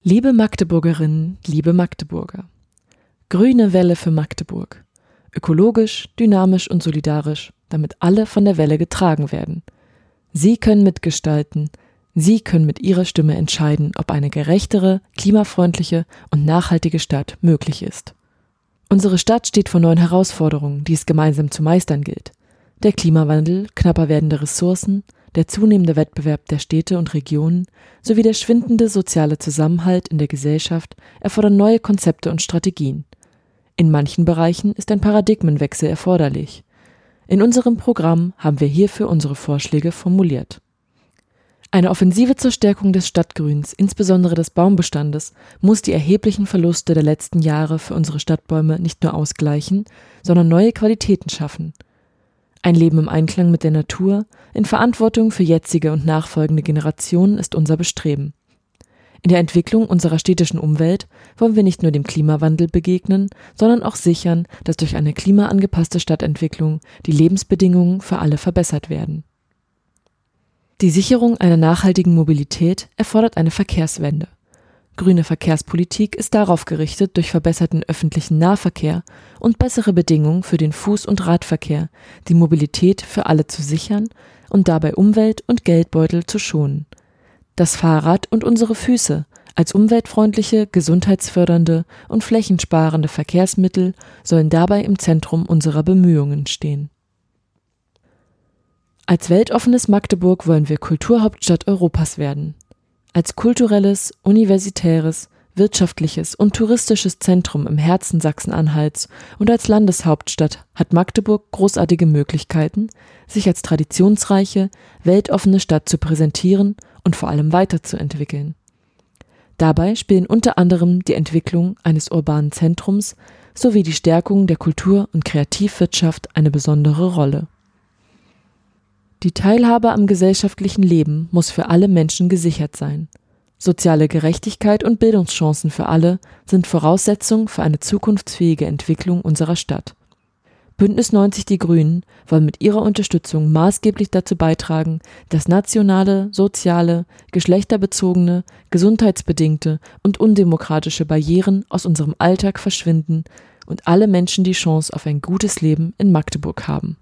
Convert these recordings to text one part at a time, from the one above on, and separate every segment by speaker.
Speaker 1: Liebe Magdeburgerinnen, liebe Magdeburger. Grüne Welle für Magdeburg. Ökologisch, dynamisch und solidarisch, damit alle von der Welle getragen werden. Sie können mitgestalten, Sie können mit Ihrer Stimme entscheiden, ob eine gerechtere, klimafreundliche und nachhaltige Stadt möglich ist. Unsere Stadt steht vor neuen Herausforderungen, die es gemeinsam zu meistern gilt. Der Klimawandel, knapper werdende Ressourcen, der zunehmende Wettbewerb der Städte und Regionen sowie der schwindende soziale Zusammenhalt in der Gesellschaft erfordern neue Konzepte und Strategien. In manchen Bereichen ist ein Paradigmenwechsel erforderlich. In unserem Programm haben wir hierfür unsere Vorschläge formuliert. Eine Offensive zur Stärkung des Stadtgrüns, insbesondere des Baumbestandes, muss die erheblichen Verluste der letzten Jahre für unsere Stadtbäume nicht nur ausgleichen, sondern neue Qualitäten schaffen. Ein Leben im Einklang mit der Natur, in Verantwortung für jetzige und nachfolgende Generationen ist unser Bestreben. In der Entwicklung unserer städtischen Umwelt wollen wir nicht nur dem Klimawandel begegnen, sondern auch sichern, dass durch eine klimaangepasste Stadtentwicklung die Lebensbedingungen für alle verbessert werden. Die Sicherung einer nachhaltigen Mobilität erfordert eine Verkehrswende. Grüne Verkehrspolitik ist darauf gerichtet, durch verbesserten öffentlichen Nahverkehr und bessere Bedingungen für den Fuß- und Radverkehr die Mobilität für alle zu sichern und dabei Umwelt und Geldbeutel zu schonen. Das Fahrrad und unsere Füße als umweltfreundliche, gesundheitsfördernde und flächensparende Verkehrsmittel sollen dabei im Zentrum unserer Bemühungen stehen. Als weltoffenes Magdeburg wollen wir Kulturhauptstadt Europas werden. Als kulturelles, universitäres, wirtschaftliches und touristisches Zentrum im Herzen Sachsen-Anhalts und als Landeshauptstadt hat Magdeburg großartige Möglichkeiten, sich als traditionsreiche, weltoffene Stadt zu präsentieren und vor allem weiterzuentwickeln. Dabei spielen unter anderem die Entwicklung eines urbanen Zentrums sowie die Stärkung der Kultur- und Kreativwirtschaft eine besondere Rolle. Die Teilhabe am gesellschaftlichen Leben muss für alle Menschen gesichert sein. Soziale Gerechtigkeit und Bildungschancen für alle sind Voraussetzung für eine zukunftsfähige Entwicklung unserer Stadt. Bündnis 90 Die Grünen wollen mit ihrer Unterstützung maßgeblich dazu beitragen, dass nationale, soziale, geschlechterbezogene, gesundheitsbedingte und undemokratische Barrieren aus unserem Alltag verschwinden und alle Menschen die Chance auf ein gutes Leben in Magdeburg haben.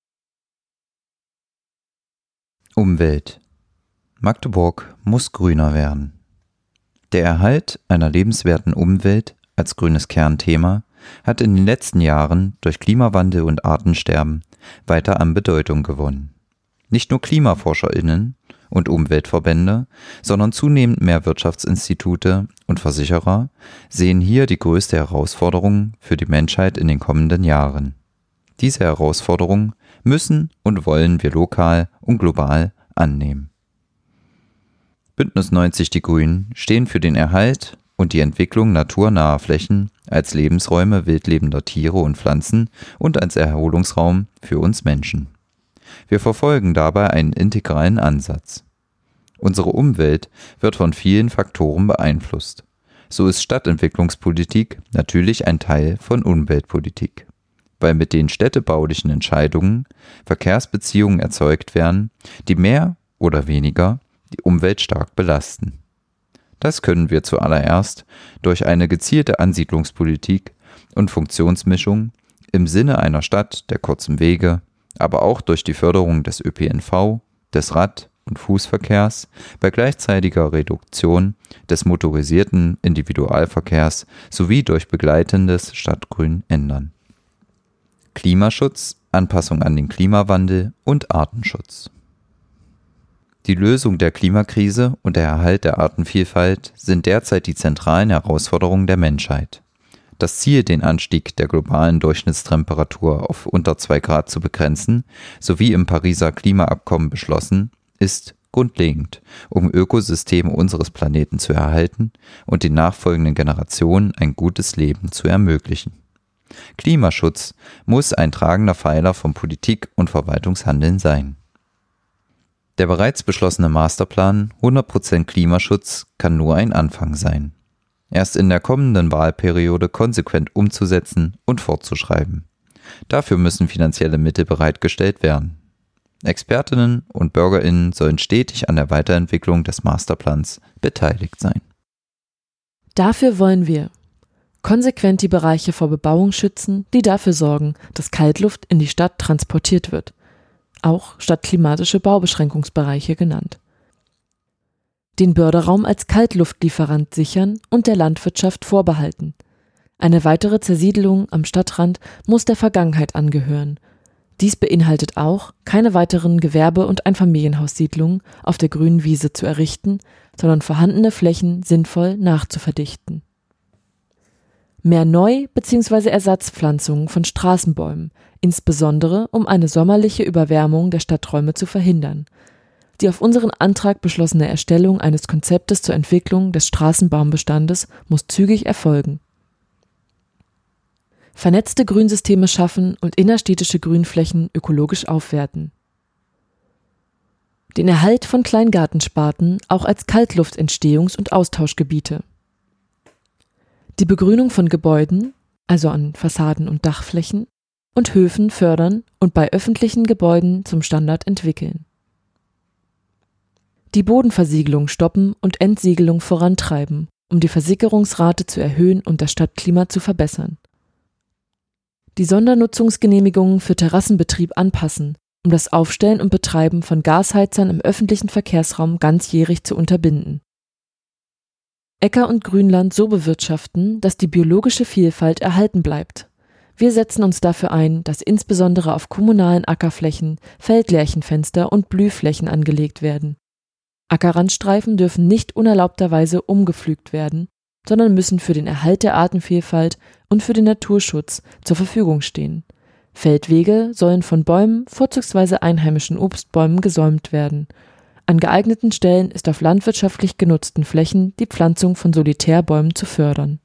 Speaker 2: Umwelt. Magdeburg muss grüner werden. Der Erhalt einer lebenswerten Umwelt als grünes Kernthema hat in den letzten Jahren durch Klimawandel und Artensterben weiter an Bedeutung gewonnen. Nicht nur KlimaforscherInnen und Umweltverbände, sondern zunehmend mehr Wirtschaftsinstitute und Versicherer sehen hier die größte Herausforderung für die Menschheit in den kommenden Jahren. Diese Herausforderung müssen und wollen wir lokal und global annehmen. Bündnis 90 Die Grünen stehen für den Erhalt und die Entwicklung naturnaher Flächen als Lebensräume wildlebender Tiere und Pflanzen und als Erholungsraum für uns Menschen. Wir verfolgen dabei einen integralen Ansatz. Unsere Umwelt wird von vielen Faktoren beeinflusst. So ist Stadtentwicklungspolitik natürlich ein Teil von Umweltpolitik, weil mit den städtebaulichen Entscheidungen Verkehrsbeziehungen erzeugt werden, die mehr oder weniger die Umwelt stark belasten. Das können wir zuallererst durch eine gezielte Ansiedlungspolitik und Funktionsmischung im Sinne einer Stadt der kurzen Wege, aber auch durch die Förderung des ÖPNV, des Rad- und Fußverkehrs bei gleichzeitiger Reduktion des motorisierten Individualverkehrs sowie durch begleitendes Stadtgrün ändern. Klimaschutz, Anpassung an den Klimawandel und Artenschutz. Die Lösung der Klimakrise und der Erhalt der Artenvielfalt sind derzeit die zentralen Herausforderungen der Menschheit. Das Ziel, den Anstieg der globalen Durchschnittstemperatur auf unter 2 Grad zu begrenzen, sowie im Pariser Klimaabkommen beschlossen, ist grundlegend, um Ökosysteme unseres Planeten zu erhalten und den nachfolgenden Generationen ein gutes Leben zu ermöglichen. Klimaschutz muss ein tragender Pfeiler von Politik und Verwaltungshandeln sein. Der bereits beschlossene Masterplan 100% Klimaschutz kann nur ein Anfang sein. Erst in der kommenden Wahlperiode konsequent umzusetzen und fortzuschreiben. Dafür müssen finanzielle Mittel bereitgestellt werden. Expertinnen und BürgerInnen sollen stetig an der Weiterentwicklung des Masterplans beteiligt sein.
Speaker 1: Dafür wollen wir konsequent die Bereiche vor Bebauung schützen, die dafür sorgen, dass Kaltluft in die Stadt transportiert wird, auch stadtklimatische Baubeschränkungsbereiche genannt. Den Börderaum als Kaltluftlieferant sichern und der Landwirtschaft vorbehalten. Eine weitere Zersiedelung am Stadtrand muss der Vergangenheit angehören. Dies beinhaltet auch, keine weiteren Gewerbe- und Einfamilienhaussiedlungen auf der grünen Wiese zu errichten, sondern vorhandene Flächen sinnvoll nachzuverdichten. Mehr Neu- bzw. Ersatzpflanzungen von Straßenbäumen, insbesondere um eine sommerliche Überwärmung der Stadträume zu verhindern. Die auf unseren Antrag beschlossene Erstellung eines Konzeptes zur Entwicklung des Straßenbaumbestandes muss zügig erfolgen. Vernetzte Grünsysteme schaffen und innerstädtische Grünflächen ökologisch aufwerten. Den Erhalt von Kleingartensparten auch als Kaltluftentstehungs- und Austauschgebiete. Die Begrünung von Gebäuden, also an Fassaden und Dachflächen, und Höfen fördern und bei öffentlichen Gebäuden zum Standard entwickeln. Die Bodenversiegelung stoppen und Entsiegelung vorantreiben, um die Versickerungsrate zu erhöhen und das Stadtklima zu verbessern. Die Sondernutzungsgenehmigungen für Terrassenbetrieb anpassen, um das Aufstellen und Betreiben von Gasheizern im öffentlichen Verkehrsraum ganzjährig zu unterbinden. Äcker und Grünland so bewirtschaften, dass die biologische Vielfalt erhalten bleibt. Wir setzen uns dafür ein, dass insbesondere auf kommunalen Ackerflächen Feldlärchenfenster und Blühflächen angelegt werden. Ackerrandstreifen dürfen nicht unerlaubterweise umgepflügt werden, sondern müssen für den Erhalt der Artenvielfalt und für den Naturschutz zur Verfügung stehen. Feldwege sollen von Bäumen, vorzugsweise einheimischen Obstbäumen, gesäumt werden. An geeigneten Stellen ist auf landwirtschaftlich genutzten Flächen die Pflanzung von Solitärbäumen zu fördern.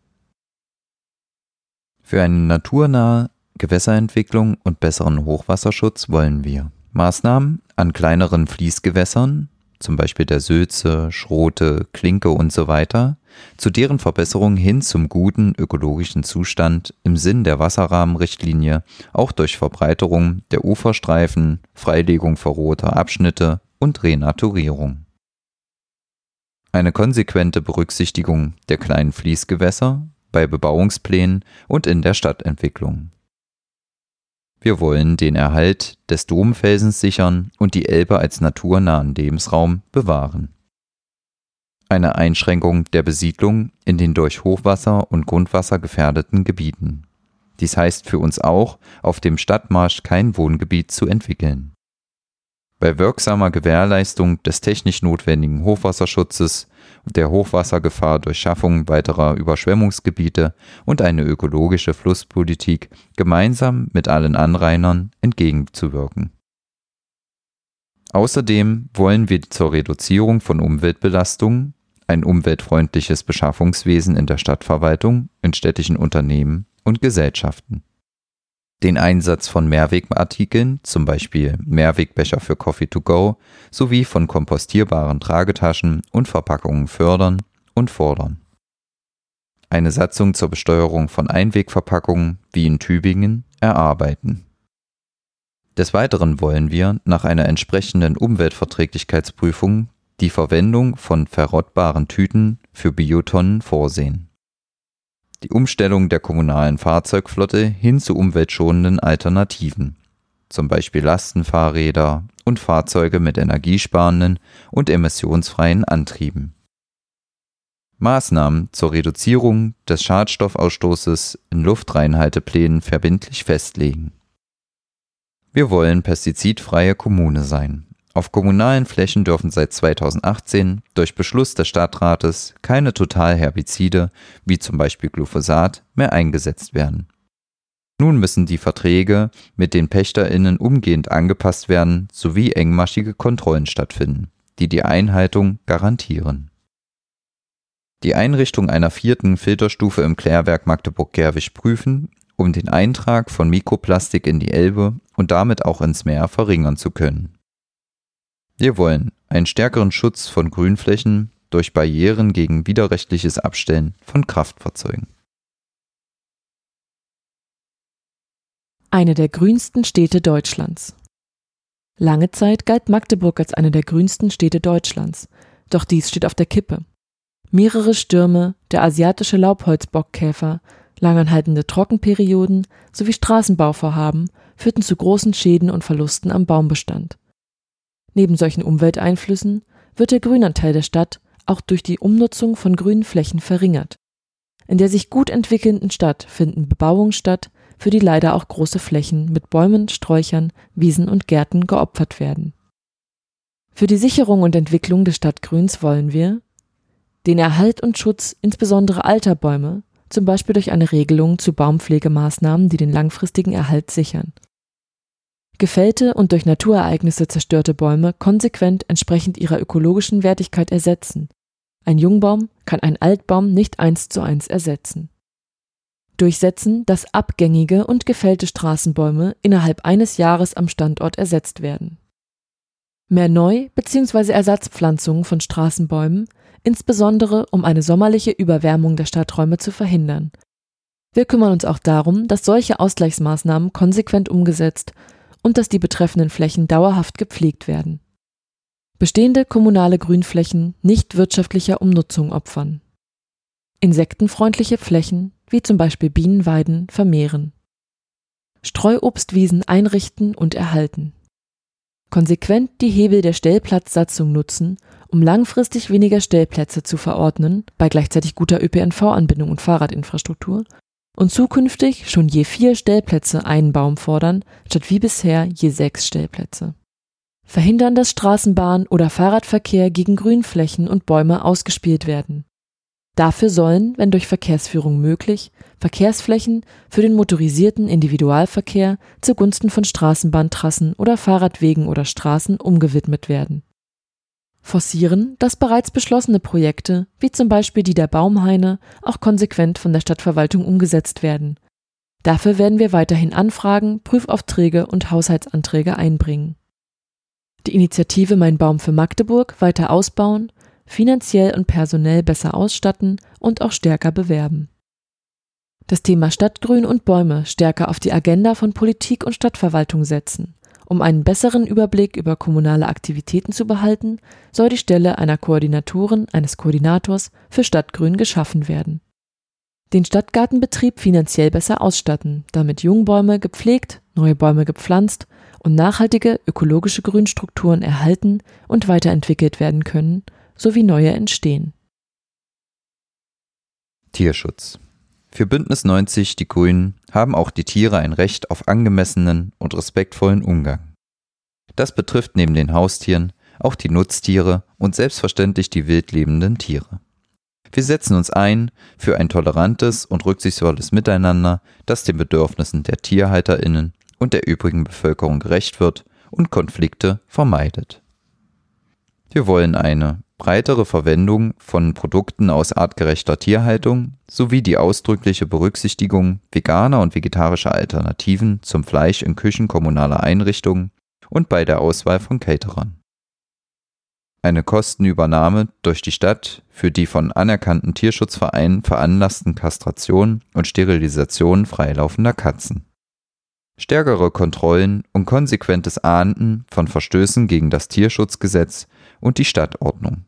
Speaker 2: Für eine naturnahe Gewässerentwicklung und besseren Hochwasserschutz wollen wir Maßnahmen an kleineren Fließgewässern, zum Beispiel der Sülze, Schrote, Klinke und so weiter, zu deren Verbesserung hin zum guten ökologischen Zustand im Sinn der Wasserrahmenrichtlinie, auch durch Verbreiterung der Uferstreifen, Freilegung verrohrter Abschnitte und Renaturierung. Eine konsequente Berücksichtigung der kleinen Fließgewässer bei Bebauungsplänen und in der Stadtentwicklung. Wir wollen den Erhalt des Domfelsens sichern und die Elbe als naturnahen Lebensraum bewahren. Eine Einschränkung der Besiedlung in den durch Hochwasser und Grundwasser gefährdeten Gebieten. Dies heißt für uns auch, auf dem Stadtmarsch kein Wohngebiet zu entwickeln. Bei wirksamer Gewährleistung des technisch notwendigen Hochwasserschutzes, der Hochwassergefahr durch Schaffung weiterer Überschwemmungsgebiete und eine ökologische Flusspolitik gemeinsam mit allen Anrainern entgegenzuwirken. Außerdem wollen wir zur Reduzierung von Umweltbelastungen ein umweltfreundliches Beschaffungswesen in der Stadtverwaltung, in städtischen Unternehmen und Gesellschaften. Den Einsatz von Mehrwegartikeln, zum Beispiel Mehrwegbecher für Coffee to go, sowie von kompostierbaren Tragetaschen und Verpackungen fördern und fordern. Eine Satzung zur Besteuerung von Einwegverpackungen, wie in Tübingen, erarbeiten. Des Weiteren wollen wir nach einer entsprechenden Umweltverträglichkeitsprüfung die Verwendung von verrottbaren Tüten für Biotonnen vorsehen. Die Umstellung der kommunalen Fahrzeugflotte hin zu umweltschonenden Alternativen, zum Beispiel Lastenfahrräder und Fahrzeuge mit energiesparenden und emissionsfreien Antrieben. Maßnahmen zur Reduzierung des Schadstoffausstoßes in Luftreinhalteplänen verbindlich festlegen. Wir wollen pestizidfreie Kommune sein. Auf kommunalen Flächen dürfen seit 2018 durch Beschluss des Stadtrates keine Totalherbizide, wie zum Beispiel Glyphosat, mehr eingesetzt werden. Nun müssen die Verträge mit den PächterInnen umgehend angepasst werden sowie engmaschige Kontrollen stattfinden, die die Einhaltung garantieren. Die Einrichtung einer 4. Filterstufe im Klärwerk Magdeburg-Gerwisch prüfen, um den Eintrag von Mikroplastik in die Elbe und damit auch ins Meer verringern zu können. Wir wollen einen stärkeren Schutz von Grünflächen durch Barrieren gegen widerrechtliches Abstellen von Kraftfahrzeugen.
Speaker 1: Eine der grünsten Städte Deutschlands. Lange Zeit galt Magdeburg als eine der grünsten Städte Deutschlands, doch dies steht auf der Kippe. Mehrere Stürme, der asiatische Laubholzbockkäfer, langanhaltende Trockenperioden sowie Straßenbauvorhaben führten zu großen Schäden und Verlusten am Baumbestand. Neben solchen Umwelteinflüssen wird der Grünanteil der Stadt auch durch die Umnutzung von grünen Flächen verringert. In der sich gut entwickelnden Stadt finden Bebauungen statt, für die leider auch große Flächen mit Bäumen, Sträuchern, Wiesen und Gärten geopfert werden. Für die Sicherung und Entwicklung des Stadtgrüns wollen wir den Erhalt und Schutz insbesondere alter Bäume, zum Beispiel durch eine Regelung zu Baumpflegemaßnahmen, die den langfristigen Erhalt sichern. Gefällte und durch Naturereignisse zerstörte Bäume konsequent entsprechend ihrer ökologischen Wertigkeit ersetzen. Ein Jungbaum kann einen Altbaum nicht 1:1 ersetzen. Durchsetzen, dass abgängige und gefällte Straßenbäume innerhalb eines Jahres am Standort ersetzt werden. Mehr Neu- bzw. Ersatzpflanzungen von Straßenbäumen, insbesondere um eine sommerliche Überwärmung der Stadträume zu verhindern. Wir kümmern uns auch darum, dass solche Ausgleichsmaßnahmen konsequent umgesetzt und dass die betreffenden Flächen dauerhaft gepflegt werden. Bestehende kommunale Grünflächen nicht wirtschaftlicher Umnutzung opfern. Insektenfreundliche Flächen, wie zum Beispiel Bienenweiden, vermehren. Streuobstwiesen einrichten und erhalten. Konsequent die Hebel der Stellplatzsatzung nutzen, um langfristig weniger Stellplätze zu verordnen, bei gleichzeitig guter ÖPNV-Anbindung und Fahrradinfrastruktur, und zukünftig schon je 4 Stellplätze einen Baum fordern, statt wie bisher je 6 Stellplätze. Verhindern, dass Straßenbahn- oder Fahrradverkehr gegen Grünflächen und Bäume ausgespielt werden. Dafür sollen, wenn durch Verkehrsführung möglich, Verkehrsflächen für den motorisierten Individualverkehr zugunsten von Straßenbahntrassen oder Fahrradwegen oder Straßen umgewidmet werden. Forcieren, dass bereits beschlossene Projekte, wie zum Beispiel die der Baumhaine, auch konsequent von der Stadtverwaltung umgesetzt werden. Dafür werden wir weiterhin Anfragen, Prüfaufträge und Haushaltsanträge einbringen. Die Initiative Mein Baum für Magdeburg weiter ausbauen, finanziell und personell besser ausstatten und auch stärker bewerben. Das Thema Stadtgrün und Bäume stärker auf die Agenda von Politik und Stadtverwaltung setzen. Um einen besseren Überblick über kommunale Aktivitäten zu behalten, soll die Stelle einer Koordinatorin, eines Koordinators für Stadtgrün geschaffen werden. Den Stadtgartenbetrieb finanziell besser ausstatten, damit Jungbäume gepflegt, neue Bäume gepflanzt und nachhaltige ökologische Grünstrukturen erhalten und weiterentwickelt werden können, sowie neue entstehen.
Speaker 2: Tierschutz. Für Bündnis 90 Die Grünen haben auch die Tiere ein Recht auf angemessenen und respektvollen Umgang. Das betrifft neben den Haustieren auch die Nutztiere und selbstverständlich die wildlebenden Tiere. Wir setzen uns ein für ein tolerantes und rücksichtsvolles Miteinander, das den Bedürfnissen der TierhalterInnen und der übrigen Bevölkerung gerecht wird und Konflikte vermeidet. Wir wollen eine breitere Verwendung von Produkten aus artgerechter Tierhaltung sowie die ausdrückliche Berücksichtigung veganer und vegetarischer Alternativen zum Fleisch in Küchen kommunaler Einrichtungen und bei der Auswahl von Caterern. Eine Kostenübernahme durch die Stadt für die von anerkannten Tierschutzvereinen veranlassten Kastration und Sterilisation freilaufender Katzen. Stärkere Kontrollen und konsequentes Ahnden von Verstößen gegen das Tierschutzgesetz und die Stadtordnung.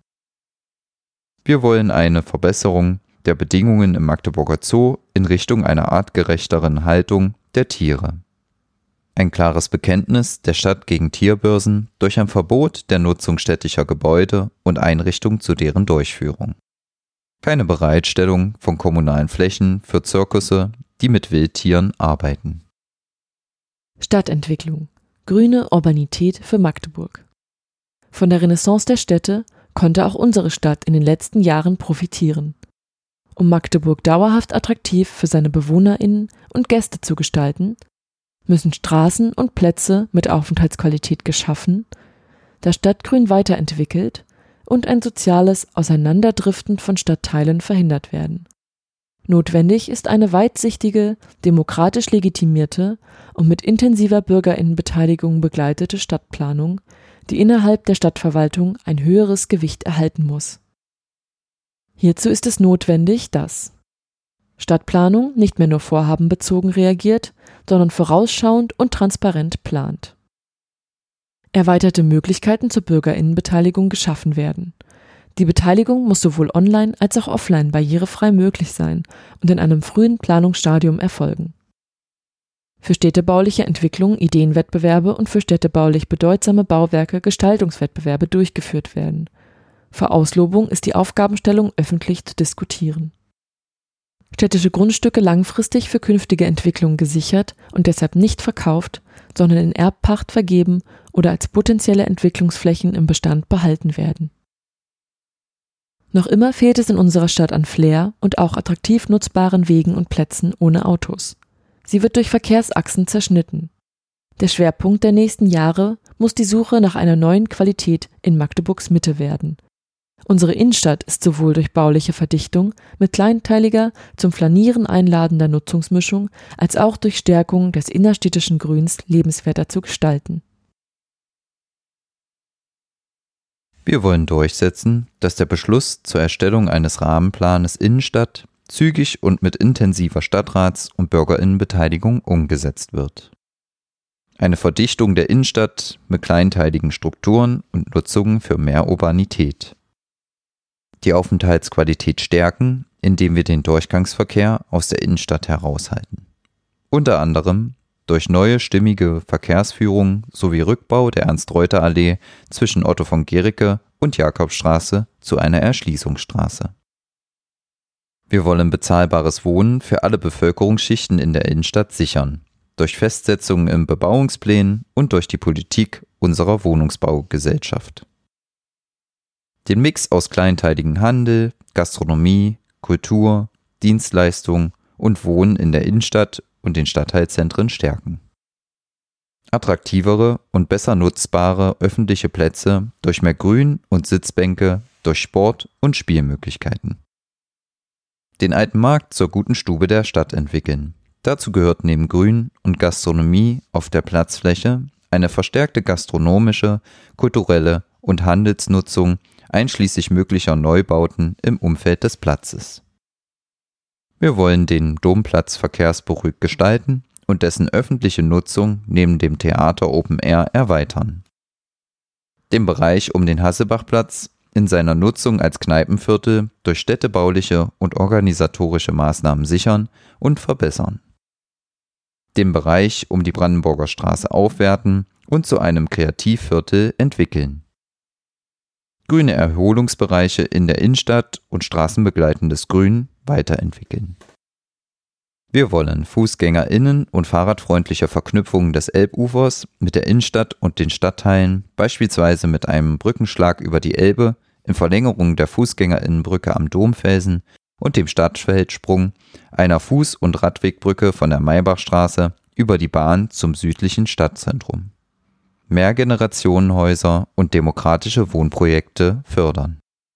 Speaker 2: Wir wollen eine Verbesserung der Bedingungen im Magdeburger Zoo in Richtung einer artgerechteren Haltung der Tiere. Ein klares Bekenntnis der Stadt gegen Tierbörsen durch ein Verbot der Nutzung städtischer Gebäude und Einrichtungen zu deren Durchführung. Keine Bereitstellung von kommunalen Flächen für Zirkusse, die mit Wildtieren arbeiten.
Speaker 1: Stadtentwicklung. Grüne Urbanität für Magdeburg. Von der Renaissance der Städte konnte auch unsere Stadt in den letzten Jahren profitieren. Um Magdeburg dauerhaft attraktiv für seine BewohnerInnen und Gäste zu gestalten, müssen Straßen und Plätze mit Aufenthaltsqualität geschaffen, das Stadtgrün weiterentwickelt und ein soziales Auseinanderdriften von Stadtteilen verhindert werden. Notwendig ist eine weitsichtige, demokratisch legitimierte und mit intensiver BürgerInnenbeteiligung begleitete Stadtplanung, die innerhalb der Stadtverwaltung ein höheres Gewicht erhalten muss. Hierzu ist es notwendig, dass Stadtplanung nicht mehr nur vorhabenbezogen reagiert, sondern vorausschauend und transparent plant. Erweiterte Möglichkeiten zur BürgerInnenbeteiligung geschaffen werden. Die Beteiligung muss sowohl online als auch offline barrierefrei möglich sein und in einem frühen Planungsstadium erfolgen. Für städtebauliche Entwicklungen Ideenwettbewerbe und für städtebaulich bedeutsame Bauwerke Gestaltungswettbewerbe durchgeführt werden. Vor Auslobung ist die Aufgabenstellung öffentlich zu diskutieren. Städtische Grundstücke langfristig für künftige Entwicklungen gesichert und deshalb nicht verkauft, sondern in Erbpacht vergeben oder als potenzielle Entwicklungsflächen im Bestand behalten werden. Noch immer fehlt es in unserer Stadt an Flair und auch attraktiv nutzbaren Wegen und Plätzen ohne Autos. Sie wird durch Verkehrsachsen zerschnitten. Der Schwerpunkt der nächsten Jahre muss die Suche nach einer neuen Qualität in Magdeburgs Mitte werden. Unsere Innenstadt ist sowohl durch bauliche Verdichtung mit kleinteiliger, zum Flanieren einladender Nutzungsmischung als auch durch Stärkung des innerstädtischen Grüns lebenswerter zu gestalten.
Speaker 2: Wir wollen durchsetzen, dass der Beschluss zur Erstellung eines Rahmenplanes Innenstadt zügig und mit intensiver Stadtrats- und Bürgerinnenbeteiligung umgesetzt wird. Eine Verdichtung der Innenstadt mit kleinteiligen Strukturen und Nutzungen für mehr Urbanität. Die Aufenthaltsqualität stärken, indem wir den Durchgangsverkehr aus der Innenstadt heraushalten. Unter anderem durch neue stimmige Verkehrsführung sowie Rückbau der Ernst-Reuter-Allee zwischen Otto von Guericke und Jakobstraße zu einer Erschließungsstraße. Wir wollen bezahlbares Wohnen für alle Bevölkerungsschichten in der Innenstadt sichern, durch Festsetzungen in Bebauungsplänen und durch die Politik unserer Wohnungsbaugesellschaft. Den Mix aus kleinteiligen Handel, Gastronomie, Kultur, Dienstleistung und Wohnen in der Innenstadt und den Stadtteilzentren stärken. Attraktivere und besser nutzbare öffentliche Plätze durch mehr Grün und Sitzbänke, durch Sport- und Spielmöglichkeiten. Den alten Markt zur guten Stube der Stadt entwickeln. Dazu gehört neben Grün und Gastronomie auf der Platzfläche eine verstärkte gastronomische, kulturelle und Handelsnutzung einschließlich möglicher Neubauten im Umfeld des Platzes. Wir wollen den Domplatz verkehrsberuhigt gestalten und dessen öffentliche Nutzung neben dem Theater Open Air erweitern. Den Bereich um den Hassebachplatz in seiner Nutzung als Kneipenviertel durch städtebauliche und organisatorische Maßnahmen sichern und verbessern. Den Bereich um die Brandenburger Straße aufwerten und zu einem Kreativviertel entwickeln. Grüne Erholungsbereiche in der Innenstadt und straßenbegleitendes Grün weiterentwickeln. Wir wollen FußgängerInnen und fahrradfreundliche Verknüpfungen des Elbufers mit der Innenstadt und den Stadtteilen, beispielsweise mit einem Brückenschlag über die Elbe, in Verlängerung der FußgängerInnenbrücke am Domfelsen und dem Stadtfeldsprung, einer Fuß- und Radwegbrücke von der Maybachstraße über die Bahn zum südlichen Stadtzentrum. Mehrgenerationenhäuser und demokratische Wohnprojekte fördern.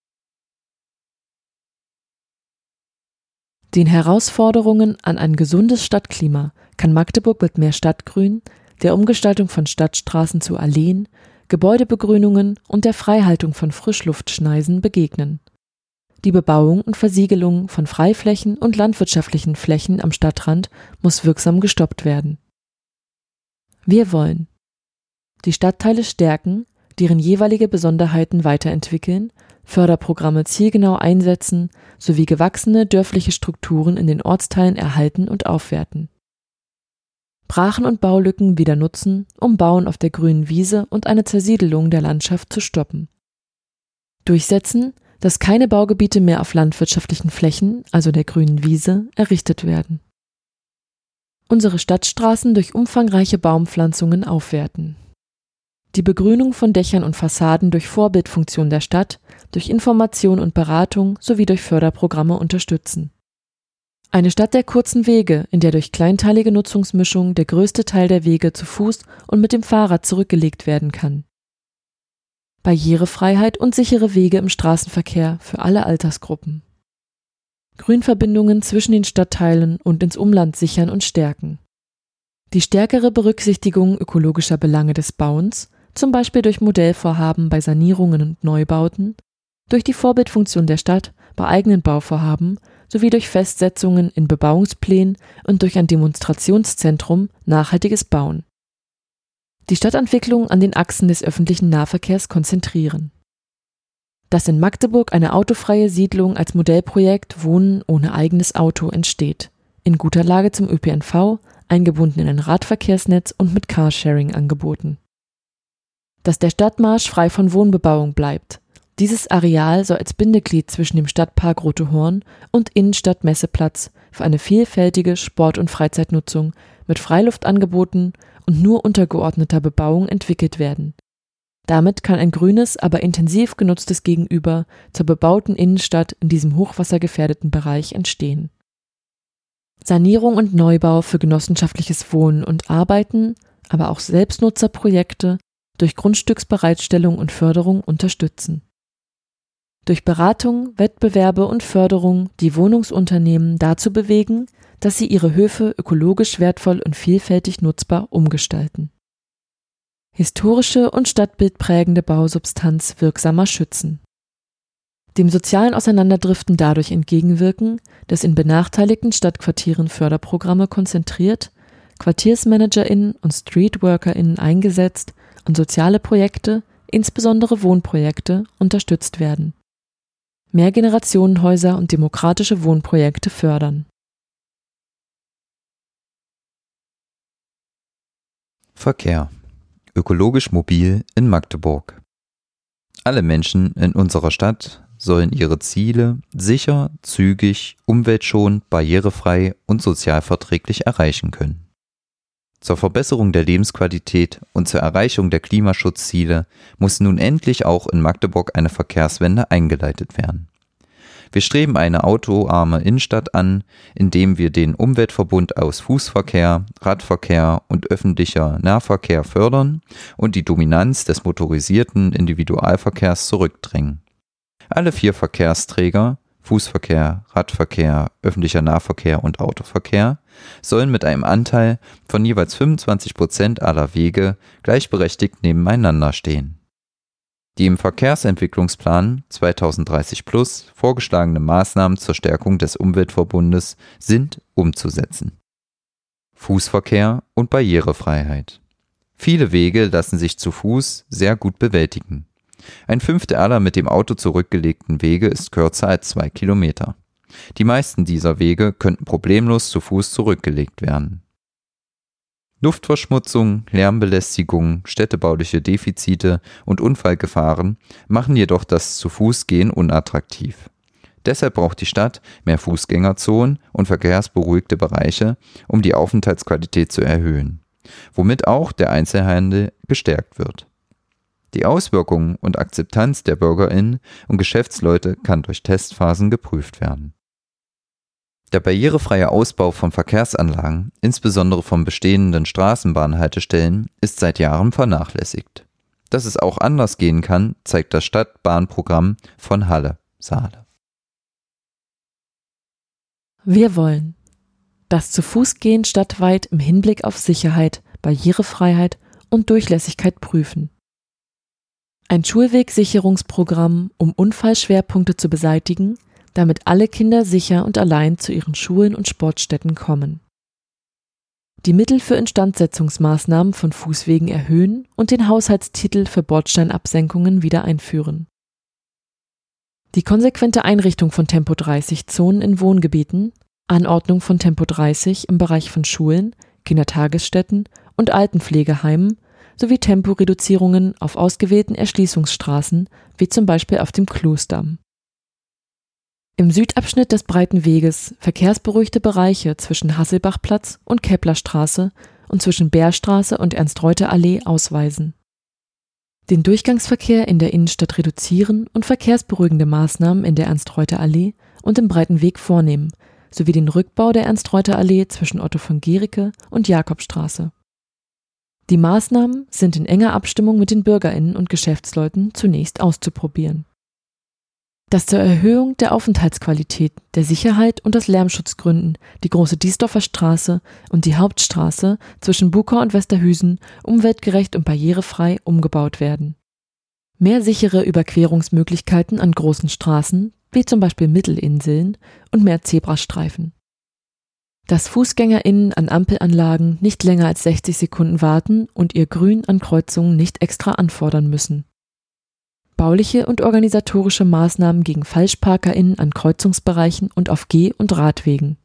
Speaker 1: Den Herausforderungen an ein gesundes Stadtklima kann Magdeburg mit mehr Stadtgrün, der Umgestaltung von Stadtstraßen zu Alleen, Gebäudebegrünungen und der Freihaltung von Frischluftschneisen begegnen. Die Bebauung und Versiegelung von Freiflächen und landwirtschaftlichen Flächen am Stadtrand muss wirksam gestoppt werden. Wir wollen die Stadtteile stärken, deren jeweilige Besonderheiten weiterentwickeln, Förderprogramme zielgenau einsetzen sowie gewachsene dörfliche Strukturen in den Ortsteilen erhalten und aufwerten. Brachen und Baulücken wieder nutzen, um Bauen auf der grünen Wiese und eine Zersiedelung der Landschaft zu stoppen. Durchsetzen, dass keine Baugebiete mehr auf landwirtschaftlichen Flächen, also der grünen Wiese, errichtet werden. Unsere Stadtstraßen durch umfangreiche Baumpflanzungen aufwerten. Die Begrünung von Dächern und Fassaden durch Vorbildfunktion der Stadt, durch Information und Beratung sowie durch Förderprogramme unterstützen. Eine Stadt der kurzen Wege, in der durch kleinteilige Nutzungsmischung der größte Teil der Wege zu Fuß und mit dem Fahrrad zurückgelegt werden kann. Barrierefreiheit und sichere Wege im Straßenverkehr für alle Altersgruppen. Grünverbindungen zwischen den Stadtteilen und ins Umland sichern und stärken. Die stärkere Berücksichtigung ökologischer Belange des Bauens, zum Beispiel durch Modellvorhaben bei Sanierungen und Neubauten, durch die Vorbildfunktion der Stadt bei eigenen Bauvorhaben sowie durch Festsetzungen in Bebauungsplänen und durch ein Demonstrationszentrum nachhaltiges Bauen. Die Stadtentwicklung an den Achsen des öffentlichen Nahverkehrs konzentrieren. dass in Magdeburg eine autofreie Siedlung als Modellprojekt Wohnen ohne eigenes Auto entsteht, in guter Lage zum ÖPNV, eingebunden in ein Radverkehrsnetz und mit Carsharing angeboten. Dass der Stadtmarsch frei von Wohnbebauung bleibt. Dieses Areal soll als Bindeglied zwischen dem Stadtpark Rote Horn und Innenstadt-Messeplatz für eine vielfältige Sport- und Freizeitnutzung mit Freiluftangeboten und nur untergeordneter Bebauung entwickelt werden. Damit kann ein grünes, aber intensiv genutztes Gegenüber zur bebauten Innenstadt in diesem hochwassergefährdeten Bereich entstehen. Sanierung und Neubau für genossenschaftliches Wohnen und Arbeiten, aber auch Selbstnutzerprojekte durch Grundstücksbereitstellung und Förderung unterstützen. Durch Beratung, Wettbewerbe und Förderung die Wohnungsunternehmen dazu bewegen, dass sie ihre Höfe ökologisch wertvoll und vielfältig nutzbar umgestalten. Historische und stadtbildprägende Bausubstanz wirksamer schützen. Dem sozialen Auseinanderdriften dadurch entgegenwirken, dass in benachteiligten Stadtquartieren Förderprogramme konzentriert, QuartiersmanagerInnen und StreetworkerInnen eingesetzt und soziale Projekte, insbesondere Wohnprojekte, unterstützt werden. Mehrgenerationenhäuser und demokratische Wohnprojekte fördern.
Speaker 2: Verkehr. Ökologisch mobil in Magdeburg. Alle Menschen in unserer Stadt sollen ihre Ziele sicher, zügig, umweltschonend, barrierefrei und sozialverträglich erreichen können. Zur Verbesserung der Lebensqualität und zur Erreichung der Klimaschutzziele muss nun endlich auch in Magdeburg eine Verkehrswende eingeleitet werden. Wir streben eine autoarme Innenstadt an, indem wir den Umweltverbund aus Fußverkehr, Radverkehr und öffentlicher Nahverkehr fördern und die Dominanz des motorisierten Individualverkehrs zurückdrängen. Alle 4 Verkehrsträger, Fußverkehr, Radverkehr, öffentlicher Nahverkehr und Autoverkehr, sollen mit einem Anteil von jeweils 25% aller Wege gleichberechtigt nebeneinander stehen. Die im Verkehrsentwicklungsplan 2030+ vorgeschlagene Maßnahmen zur Stärkung des Umweltverbundes sind umzusetzen. Fußverkehr und Barrierefreiheit. Viele Wege lassen sich zu Fuß sehr gut bewältigen. 1/5 aller mit dem Auto zurückgelegten Wege ist kürzer als 2 Kilometer. Die meisten dieser Wege könnten problemlos zu Fuß zurückgelegt werden. Luftverschmutzung, Lärmbelästigung, städtebauliche Defizite und Unfallgefahren machen jedoch das Zu-Fuß-Gehen unattraktiv. Deshalb braucht die Stadt mehr Fußgängerzonen und verkehrsberuhigte Bereiche, um die Aufenthaltsqualität zu erhöhen, womit auch der Einzelhandel gestärkt wird. Die Auswirkungen und Akzeptanz der BürgerInnen und Geschäftsleute kann durch Testphasen geprüft werden. Der barrierefreie Ausbau von Verkehrsanlagen, insbesondere von bestehenden Straßenbahnhaltestellen, ist seit Jahren vernachlässigt. Dass es auch anders gehen kann, zeigt das Stadtbahnprogramm von Halle, Saale.
Speaker 1: Wir wollen das Zu-Fuß-Gehen stadtweit im Hinblick auf Sicherheit, Barrierefreiheit und Durchlässigkeit prüfen. Ein Schulwegsicherungsprogramm, um Unfallschwerpunkte zu beseitigen, damit alle Kinder sicher und allein zu ihren Schulen und Sportstätten kommen. Die Mittel für Instandsetzungsmaßnahmen von Fußwegen erhöhen und den Haushaltstitel für Bordsteinabsenkungen wieder einführen. Die konsequente Einrichtung von Tempo-30-Zonen in Wohngebieten, Anordnung von Tempo-30 im Bereich von Schulen, Kindertagesstätten und Altenpflegeheimen sowie Temporeduzierungen auf ausgewählten Erschließungsstraßen, wie zum Beispiel auf dem Kloßdamm. Im Südabschnitt des breiten Weges verkehrsberuhigte Bereiche zwischen Hasselbachplatz und Keplerstraße und zwischen Bärstraße und Ernst-Reuter-Allee ausweisen. Den Durchgangsverkehr in der Innenstadt reduzieren und verkehrsberuhigende Maßnahmen in der Ernst-Reuter-Allee und im breiten Weg vornehmen, sowie den Rückbau der Ernst-Reuter-Allee zwischen Otto von Guericke und Jakobstraße. Die Maßnahmen sind in enger Abstimmung mit den BürgerInnen und Geschäftsleuten zunächst auszuprobieren. Dass zur Erhöhung der Aufenthaltsqualität, der Sicherheit und aus Lärmschutzgründen die große Diesdorfer Straße und die Hauptstraße zwischen Bukow und Westerhüsen umweltgerecht und barrierefrei umgebaut werden. Mehr sichere Überquerungsmöglichkeiten an großen Straßen, wie zum Beispiel Mittelinseln, und mehr Zebrastreifen. Dass FußgängerInnen an Ampelanlagen nicht länger als 60 Sekunden warten und ihr Grün an Kreuzungen nicht extra anfordern müssen. Bauliche und organisatorische Maßnahmen gegen FalschparkerInnen an Kreuzungsbereichen und auf Geh- und Radwegen.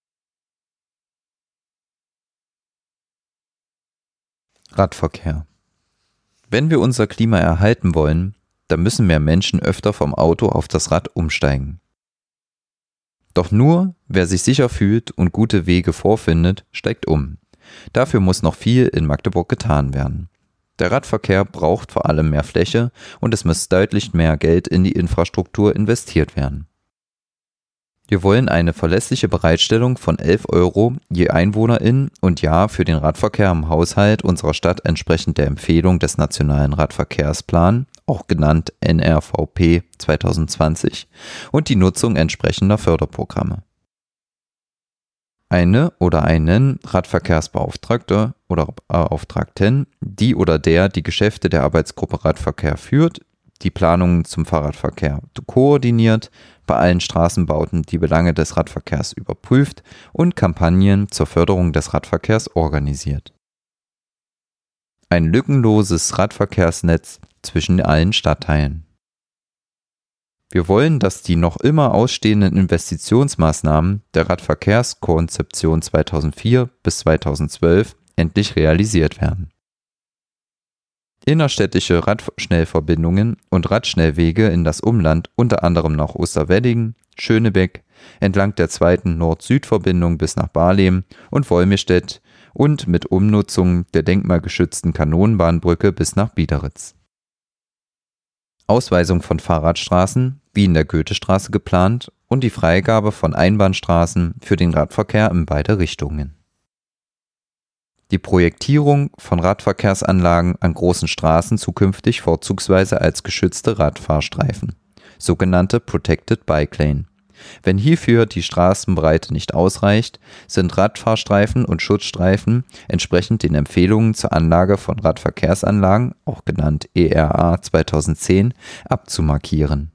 Speaker 2: Radverkehr. Wenn wir unser Klima erhalten wollen, dann müssen mehr Menschen öfter vom Auto auf das Rad umsteigen. Doch nur, wer sich sicher fühlt und gute Wege vorfindet, steigt um. Dafür muss noch viel in Magdeburg getan werden. Der Radverkehr braucht vor allem mehr Fläche und es muss deutlich mehr Geld in die Infrastruktur investiert werden. Wir wollen eine verlässliche Bereitstellung von 11 € je Einwohnerin und Jahr für den Radverkehr im Haushalt unserer Stadt entsprechend der Empfehlung des Nationalen Radverkehrsplan, auch genannt NRVP 2020, und die Nutzung entsprechender Förderprogramme. Eine oder einen Radverkehrsbeauftragter oder Beauftragten, die oder der die Geschäfte der Arbeitsgruppe Radverkehr führt, die Planungen zum Fahrradverkehr koordiniert, bei allen Straßenbauten die Belange des Radverkehrs überprüft und Kampagnen zur Förderung des Radverkehrs organisiert. Ein lückenloses Radverkehrsnetz zwischen allen Stadtteilen. Wir wollen, dass die noch immer ausstehenden Investitionsmaßnahmen der Radverkehrskonzeption 2004 bis 2012 endlich realisiert werden. Innerstädtische Radschnellverbindungen und Radschnellwege in das Umland, unter anderem nach Osterwedding, Schönebeck, entlang der 2. Nord-Süd-Verbindung bis nach Barlem und Wolmirstedt und mit Umnutzung der denkmalgeschützten Kanonenbahnbrücke bis nach Biederitz. Ausweisung von Fahrradstraßen, wie in der Goethestraße geplant, und die Freigabe von Einbahnstraßen für den Radverkehr in beide Richtungen. Die Projektierung von Radverkehrsanlagen an großen Straßen zukünftig vorzugsweise als geschützte Radfahrstreifen, sogenannte Protected Bike Lane. Wenn hierfür die Straßenbreite nicht ausreicht, sind Radfahrstreifen und Schutzstreifen entsprechend den Empfehlungen zur Anlage von Radverkehrsanlagen, auch genannt ERA 2010, abzumarkieren.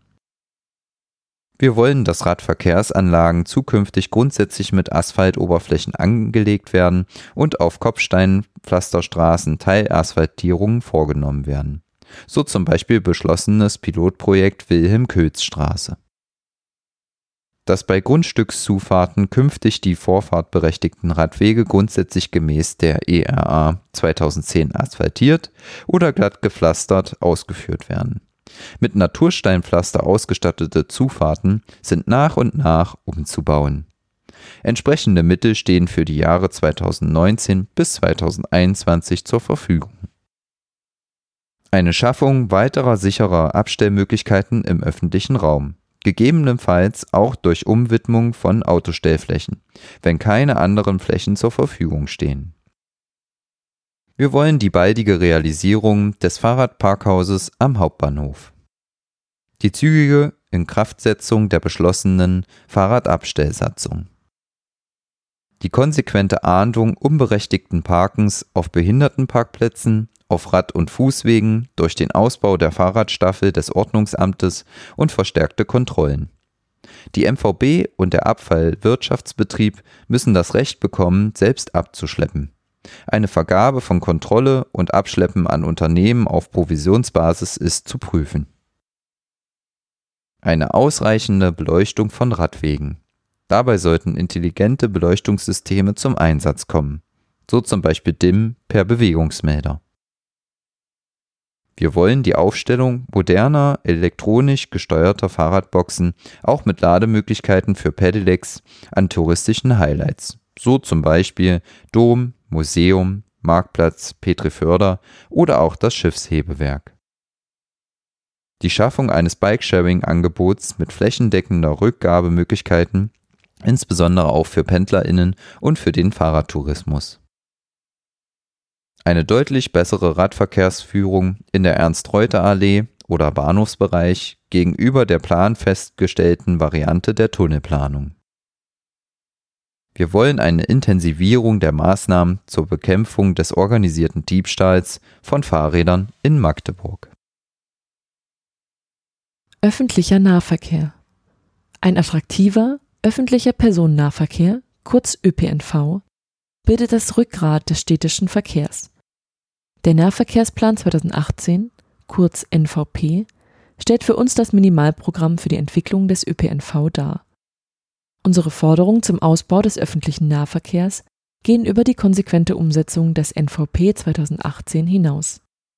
Speaker 2: Wir wollen, dass Radverkehrsanlagen zukünftig grundsätzlich mit Asphaltoberflächen angelegt werden und auf Kopfsteinpflasterstraßen Teilasphaltierungen vorgenommen werden. So zum Beispiel beschlossenes Pilotprojekt Wilhelm-Kötz-Straße. Dass bei Grundstückszufahrten künftig die vorfahrtberechtigten Radwege grundsätzlich gemäß der ERA 2010 asphaltiert oder glatt gepflastert ausgeführt werden. Mit Natursteinpflaster ausgestattete Zufahrten sind nach und nach umzubauen. Entsprechende Mittel stehen für die Jahre 2019 bis 2021 zur Verfügung. Eine Schaffung weiterer sicherer Abstellmöglichkeiten im öffentlichen Raum, gegebenenfalls auch durch Umwidmung von Autostellflächen, wenn keine anderen Flächen zur Verfügung stehen. Wir wollen die baldige Realisierung des Fahrradparkhauses am Hauptbahnhof. Die zügige Inkraftsetzung der beschlossenen Fahrradabstellsatzung. Die konsequente Ahndung unberechtigten Parkens auf Behindertenparkplätzen, auf Rad- und Fußwegen durch den Ausbau der Fahrradstaffel des Ordnungsamtes und verstärkte Kontrollen. Die MVB und der Abfallwirtschaftsbetrieb müssen das Recht bekommen, selbst abzuschleppen. Eine Vergabe von Kontrolle und Abschleppen an Unternehmen auf Provisionsbasis ist zu prüfen. Eine ausreichende Beleuchtung von Radwegen. Dabei sollten intelligente Beleuchtungssysteme zum Einsatz kommen, so zum Beispiel DIM per Bewegungsmelder. Wir wollen die Aufstellung moderner, elektronisch gesteuerter Fahrradboxen, auch mit Lademöglichkeiten für Pedelecs, an touristischen Highlights, so zum Beispiel Dom, Museum, Marktplatz, Petriförder oder auch das Schiffshebewerk. Die Schaffung eines Bikesharing-Angebots mit flächendeckender Rückgabemöglichkeiten, insbesondere auch für PendlerInnen und für den Fahrradtourismus. Eine deutlich bessere Radverkehrsführung in der Ernst-Reuter-Allee oder Bahnhofsbereich gegenüber der planfestgestellten Variante der Tunnelplanung. Wir wollen eine Intensivierung der Maßnahmen zur Bekämpfung des organisierten Diebstahls von Fahrrädern in Magdeburg.
Speaker 1: Öffentlicher Nahverkehr. Ein attraktiver, öffentlicher Personennahverkehr, kurz ÖPNV, bildet das Rückgrat des städtischen Verkehrs. Der Nahverkehrsplan 2018, kurz NVP, stellt für uns das Minimalprogramm für die Entwicklung des ÖPNV dar. Unsere Forderungen zum Ausbau des öffentlichen Nahverkehrs gehen über die konsequente Umsetzung des NVP 2018 hinaus.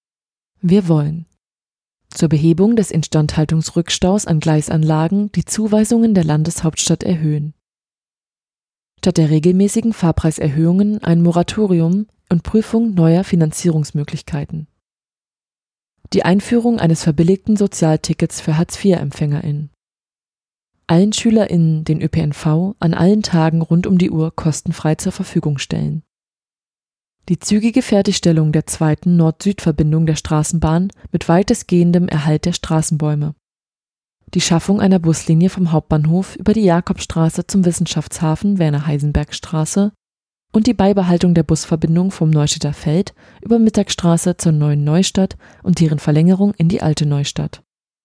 Speaker 1: Wir wollen zur Behebung des Instandhaltungsrückstaus an Gleisanlagen die Zuweisungen der Landeshauptstadt erhöhen. Statt der regelmäßigen Fahrpreiserhöhungen ein Moratorium und Prüfung neuer Finanzierungsmöglichkeiten. Die Einführung eines verbilligten Sozialtickets für Hartz-IV-EmpfängerInnen. Allen SchülerInnen den ÖPNV an allen Tagen rund um die Uhr kostenfrei zur Verfügung stellen. Die zügige Fertigstellung der zweiten Nord-Süd-Verbindung der Straßenbahn mit weitestgehendem Erhalt der Straßenbäume. Die Schaffung einer Buslinie vom Hauptbahnhof über die Jakobstraße zum Wissenschaftshafen Werner-Heisenberg-Straße und die Beibehaltung der Busverbindung vom Neustädter Feld über Mittagstraße zur Neuen Neustadt und deren Verlängerung in die Alte Neustadt.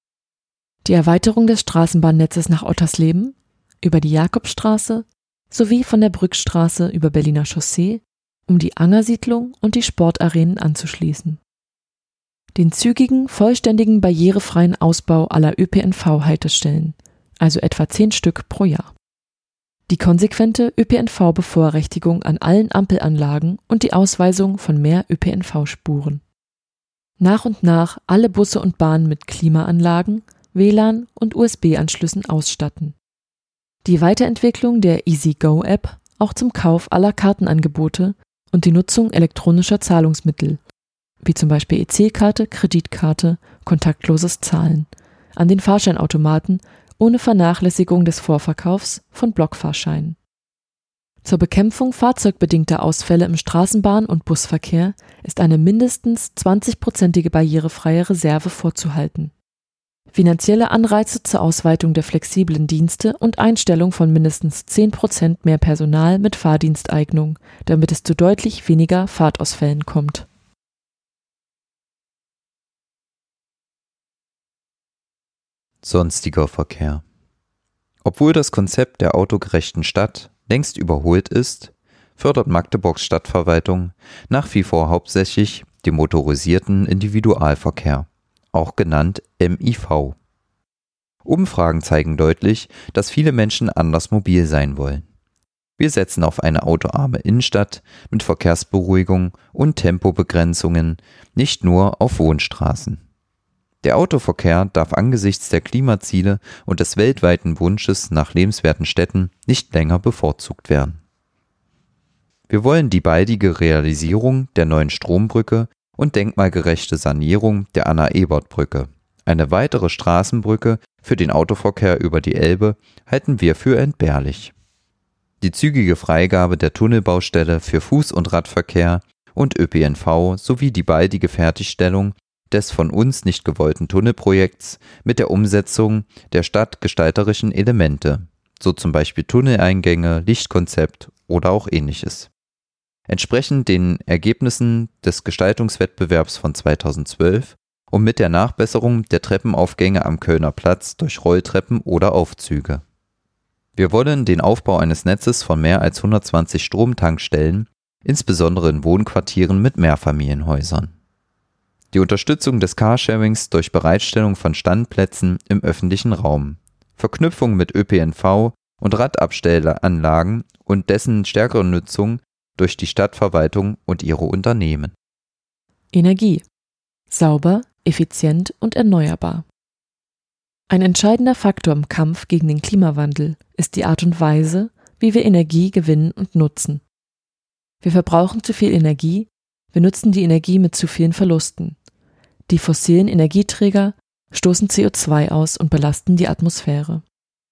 Speaker 1: Die Erweiterung des Straßenbahnnetzes nach Ottersleben über die Jakobstraße sowie von der Brückstraße über Berliner Chaussee, um die Angersiedlung und die Sportarenen anzuschließen. Den zügigen, vollständigen, barrierefreien Ausbau aller ÖPNV-Haltestellen, also etwa 10 Stück pro Jahr. Die konsequente ÖPNV-Bevorrechtigung an allen Ampelanlagen und die Ausweisung von mehr ÖPNV-Spuren. Nach und nach alle Busse und Bahnen mit Klimaanlagen, WLAN und USB-Anschlüssen ausstatten. Die Weiterentwicklung der EasyGo-App auch zum Kauf aller Kartenangebote und die Nutzung elektronischer Zahlungsmittel, wie zum Beispiel EC-Karte, Kreditkarte, kontaktloses Zahlen, an den Fahrscheinautomaten ohne Vernachlässigung des Vorverkaufs von Blockfahrscheinen. Zur Bekämpfung fahrzeugbedingter Ausfälle im Straßenbahn- und Busverkehr ist eine mindestens 20-prozentige barrierefreie Reserve vorzuhalten. Finanzielle Anreize zur Ausweitung der flexiblen Dienste und Einstellung von mindestens 10% mehr Personal mit Fahrdiensteignung, damit es zu deutlich weniger Fahrtausfällen kommt.
Speaker 2: Sonstiger Verkehr. Obwohl das Konzept der autogerechten Stadt längst überholt ist, fördert Magdeburgs Stadtverwaltung nach wie vor hauptsächlich den motorisierten Individualverkehr, auch genannt MIV. Umfragen zeigen deutlich, dass viele Menschen anders mobil sein wollen. Wir setzen auf eine autoarme Innenstadt mit Verkehrsberuhigung und Tempobegrenzungen, nicht nur auf Wohnstraßen. Der Autoverkehr darf angesichts der Klimaziele und des weltweiten Wunsches nach lebenswerten Städten nicht länger bevorzugt werden. Wir wollen die baldige Realisierung der neuen Strombrücke und denkmalgerechte Sanierung der Anna-Ebert-Brücke. Eine weitere Straßenbrücke für den Autoverkehr über die Elbe halten wir für entbehrlich. Die zügige Freigabe der Tunnelbaustelle für Fuß- und Radverkehr und ÖPNV sowie die baldige Fertigstellung des von uns nicht gewollten Tunnelprojekts mit der Umsetzung der stadtgestalterischen Elemente, so zum Beispiel Tunneleingänge, Lichtkonzept oder auch ähnliches. Entsprechend den Ergebnissen des Gestaltungswettbewerbs von 2012 und mit der Nachbesserung der Treppenaufgänge am Kölner Platz durch Rolltreppen oder Aufzüge. Wir wollen den Aufbau eines Netzes von mehr als 120 Stromtankstellen, insbesondere in Wohnquartieren mit Mehrfamilienhäusern. Die Unterstützung des Carsharings durch Bereitstellung von Standplätzen im öffentlichen Raum, Verknüpfung mit ÖPNV und Radabstellanlagen und dessen stärkere Nutzung durch die Stadtverwaltung und ihre Unternehmen.
Speaker 1: Energie. Sauber, effizient und erneuerbar. Ein entscheidender Faktor im Kampf gegen den Klimawandel ist die Art und Weise, wie wir Energie gewinnen und nutzen. Wir verbrauchen zu viel Energie, wir nutzen die Energie mit zu vielen Verlusten. Die fossilen Energieträger stoßen CO2 aus und belasten die Atmosphäre.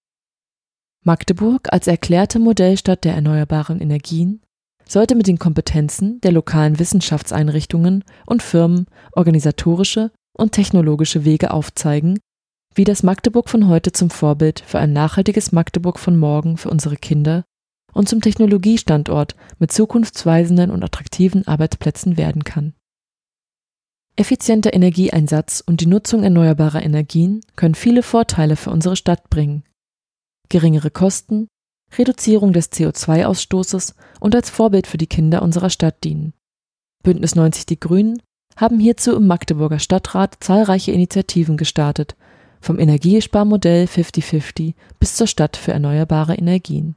Speaker 1: Magdeburg als erklärte Modellstadt der erneuerbaren Energien sollte mit den Kompetenzen der lokalen Wissenschaftseinrichtungen und Firmen organisatorische und technologische Wege aufzeigen, wie das Magdeburg von heute zum Vorbild für ein nachhaltiges Magdeburg von morgen für unsere Kinder und zum Technologiestandort mit zukunftsweisenden und attraktiven Arbeitsplätzen werden kann. Effizienter Energieeinsatz und die Nutzung erneuerbarer Energien können viele Vorteile für unsere Stadt bringen. Geringere Kosten, Reduzierung des CO2-Ausstoßes und als Vorbild für die Kinder unserer Stadt dienen. Bündnis 90 Die Grünen haben hierzu im Magdeburger Stadtrat zahlreiche Initiativen gestartet, vom Energiesparmodell 50/50 bis zur Stadt für erneuerbare Energien.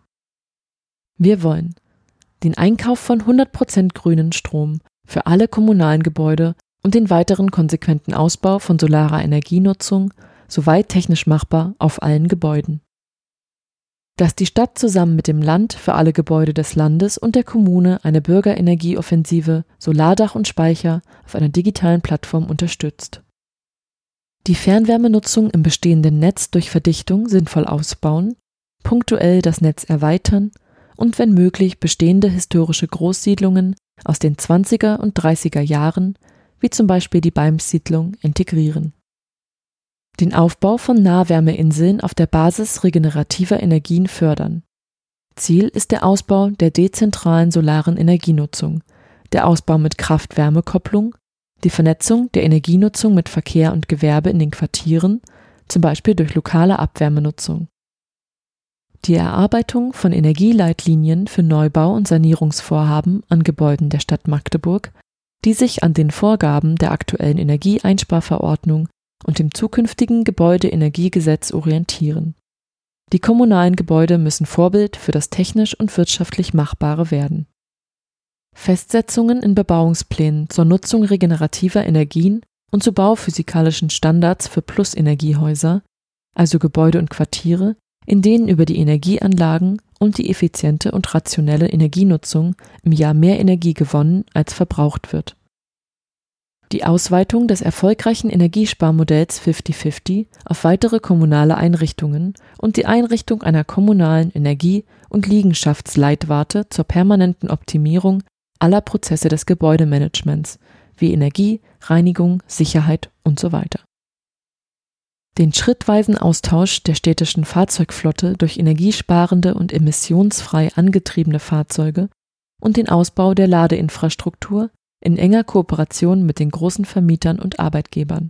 Speaker 1: Wir wollen den Einkauf von 100% grünen Strom für alle kommunalen Gebäude und den weiteren konsequenten Ausbau von solarer Energienutzung, soweit technisch machbar, auf allen Gebäuden. Dass die Stadt zusammen mit dem Land für alle Gebäude des Landes und der Kommune eine Bürgerenergieoffensive Solardach und Speicher auf einer digitalen Plattform unterstützt. Die Fernwärmenutzung im bestehenden Netz durch Verdichtung sinnvoll ausbauen, punktuell das Netz erweitern und wenn möglich bestehende historische Großsiedlungen aus den 20er und 30er Jahren, wie zum Beispiel die Beimsiedlung, integrieren. Den Aufbau von Nahwärmeinseln auf der Basis regenerativer Energien fördern. Ziel ist der Ausbau der dezentralen solaren Energienutzung, der Ausbau mit Kraft-Wärme-Kopplung, die Vernetzung der Energienutzung mit Verkehr und Gewerbe in den Quartieren, zum Beispiel durch lokale Abwärmenutzung. Die Erarbeitung von Energieleitlinien für Neubau- und Sanierungsvorhaben an Gebäuden der Stadt Magdeburg, die sich an den Vorgaben der aktuellen Energieeinsparverordnung und dem zukünftigen Gebäudeenergiegesetz orientieren. Die kommunalen Gebäude müssen Vorbild für das technisch und wirtschaftlich Machbare werden. Festsetzungen in Bebauungsplänen zur Nutzung regenerativer Energien und zu bauphysikalischen Standards für Plusenergiehäuser, also Gebäude und Quartiere, in denen über die Energieanlagen und die effiziente und rationelle Energienutzung im Jahr mehr Energie gewonnen als verbraucht wird. Die Ausweitung des erfolgreichen Energiesparmodells 50/50 auf weitere kommunale Einrichtungen und die Einrichtung einer kommunalen Energie- und Liegenschaftsleitwarte zur permanenten Optimierung aller Prozesse des Gebäudemanagements, wie Energie, Reinigung, Sicherheit usw. Den schrittweisen Austausch der städtischen Fahrzeugflotte durch energiesparende und emissionsfrei angetriebene Fahrzeuge und den Ausbau der Ladeinfrastruktur in enger Kooperation mit den großen Vermietern und Arbeitgebern.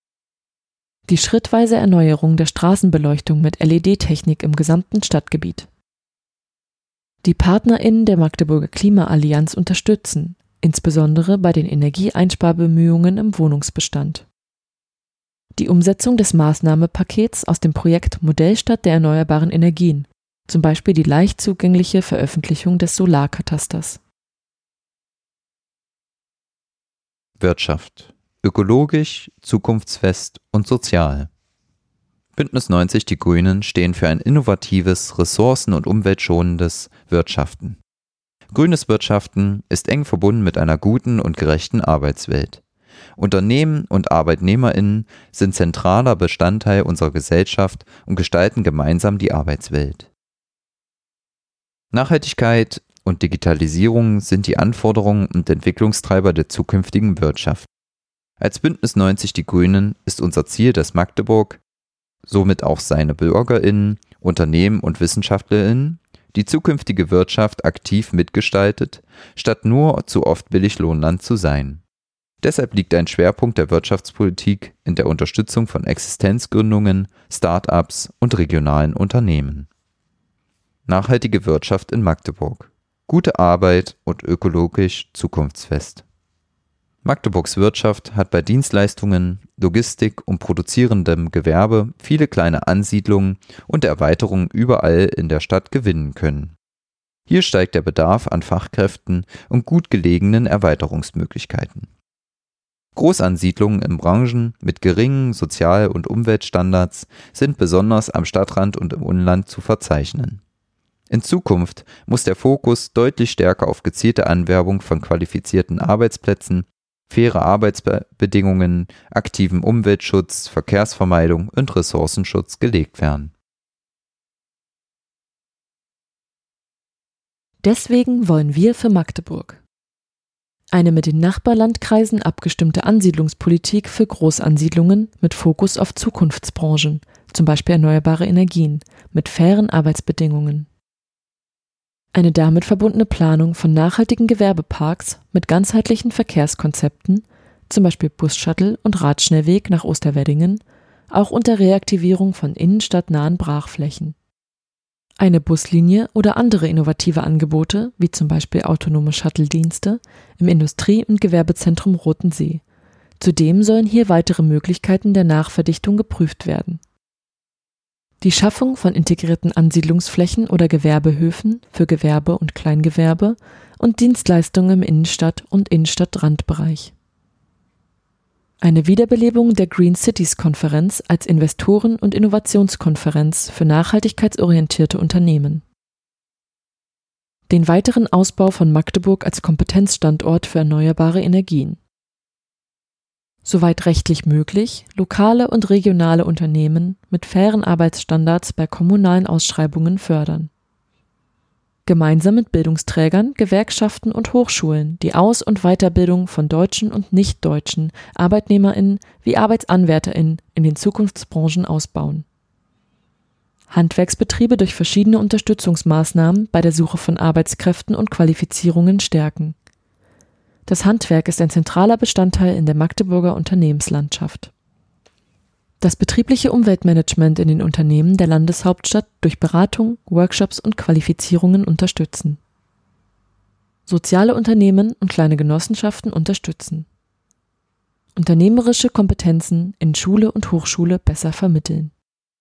Speaker 1: Die schrittweise Erneuerung der Straßenbeleuchtung mit LED-Technik im gesamten Stadtgebiet. Die PartnerInnen der Magdeburger Klimaallianz unterstützen, insbesondere bei den Energieeinsparbemühungen im Wohnungsbestand. Die Umsetzung des Maßnahmenpakets aus dem Projekt Modellstadt der erneuerbaren Energien, zum Beispiel die leicht zugängliche Veröffentlichung des Solarkatasters.
Speaker 2: Wirtschaft. Ökologisch, zukunftsfest und sozial. Bündnis 90 Die Grünen stehen für ein innovatives, ressourcen- und umweltschonendes Wirtschaften. Grünes Wirtschaften ist eng verbunden mit einer guten und gerechten Arbeitswelt. Unternehmen und ArbeitnehmerInnen sind zentraler Bestandteil unserer Gesellschaft und gestalten gemeinsam die Arbeitswelt. Nachhaltigkeit und Digitalisierung sind die Anforderungen und Entwicklungstreiber der zukünftigen Wirtschaft. Als Bündnis 90 Die Grünen ist unser Ziel, dass Magdeburg, somit auch seine BürgerInnen, Unternehmen und WissenschaftlerInnen, die zukünftige Wirtschaft aktiv mitgestaltet, statt nur zu oft Billiglohnland zu sein. Deshalb liegt ein Schwerpunkt der Wirtschaftspolitik in der Unterstützung von Existenzgründungen, Start-ups und regionalen Unternehmen. Nachhaltige Wirtschaft in Magdeburg. Gute Arbeit und ökologisch zukunftsfest. Magdeburgs Wirtschaft hat bei Dienstleistungen, Logistik und produzierendem Gewerbe viele kleine Ansiedlungen und Erweiterungen überall in der Stadt gewinnen können. Hier steigt der Bedarf an Fachkräften und gut gelegenen Erweiterungsmöglichkeiten. Großansiedlungen in Branchen mit geringen Sozial- und Umweltstandards sind besonders am Stadtrand und im Umland zu verzeichnen. In Zukunft muss der Fokus deutlich stärker auf gezielte Anwerbung von qualifizierten Arbeitsplätzen, faire Arbeitsbedingungen, aktiven Umweltschutz, Verkehrsvermeidung und Ressourcenschutz gelegt werden.
Speaker 1: Deswegen wollen wir für Magdeburg eine mit den Nachbarlandkreisen abgestimmte Ansiedlungspolitik für Großansiedlungen mit Fokus auf Zukunftsbranchen, zum Beispiel erneuerbare Energien, mit fairen Arbeitsbedingungen. Eine damit verbundene Planung von nachhaltigen Gewerbeparks mit ganzheitlichen Verkehrskonzepten, zum Beispiel Bus-Shuttle und Radschnellweg nach Osterweddingen, auch unter Reaktivierung von innenstadtnahen Brachflächen. Eine Buslinie oder andere innovative Angebote, wie zum Beispiel autonome Shuttle-Dienste, im Industrie- und Gewerbezentrum Roten See Zudem sollen hier weitere Möglichkeiten der Nachverdichtung geprüft werden. Die Schaffung von integrierten Ansiedlungsflächen oder Gewerbehöfen für Gewerbe und Kleingewerbe und Dienstleistungen im Innenstadt- und Innenstadtrandbereich. Eine Wiederbelebung der Green Cities Konferenz als Investoren- und Innovationskonferenz für nachhaltigkeitsorientierte Unternehmen. Den weiteren Ausbau von Magdeburg als Kompetenzstandort für erneuerbare Energien. Soweit rechtlich möglich, lokale und regionale Unternehmen mit fairen Arbeitsstandards bei kommunalen Ausschreibungen fördern. Gemeinsam mit Bildungsträgern, Gewerkschaften und Hochschulen die Aus- und Weiterbildung von deutschen und nicht-deutschen ArbeitnehmerInnen wie ArbeitsanwärterInnen in den Zukunftsbranchen ausbauen. Handwerksbetriebe durch verschiedene Unterstützungsmaßnahmen bei der Suche von Arbeitskräften und Qualifizierungen stärken. Das Handwerk ist ein zentraler Bestandteil in der Magdeburger Unternehmenslandschaft. Das betriebliche Umweltmanagement in den Unternehmen der Landeshauptstadt durch Beratung, Workshops und Qualifizierungen unterstützen. Soziale Unternehmen und kleine Genossenschaften unterstützen. Unternehmerische Kompetenzen in Schule und Hochschule besser vermitteln.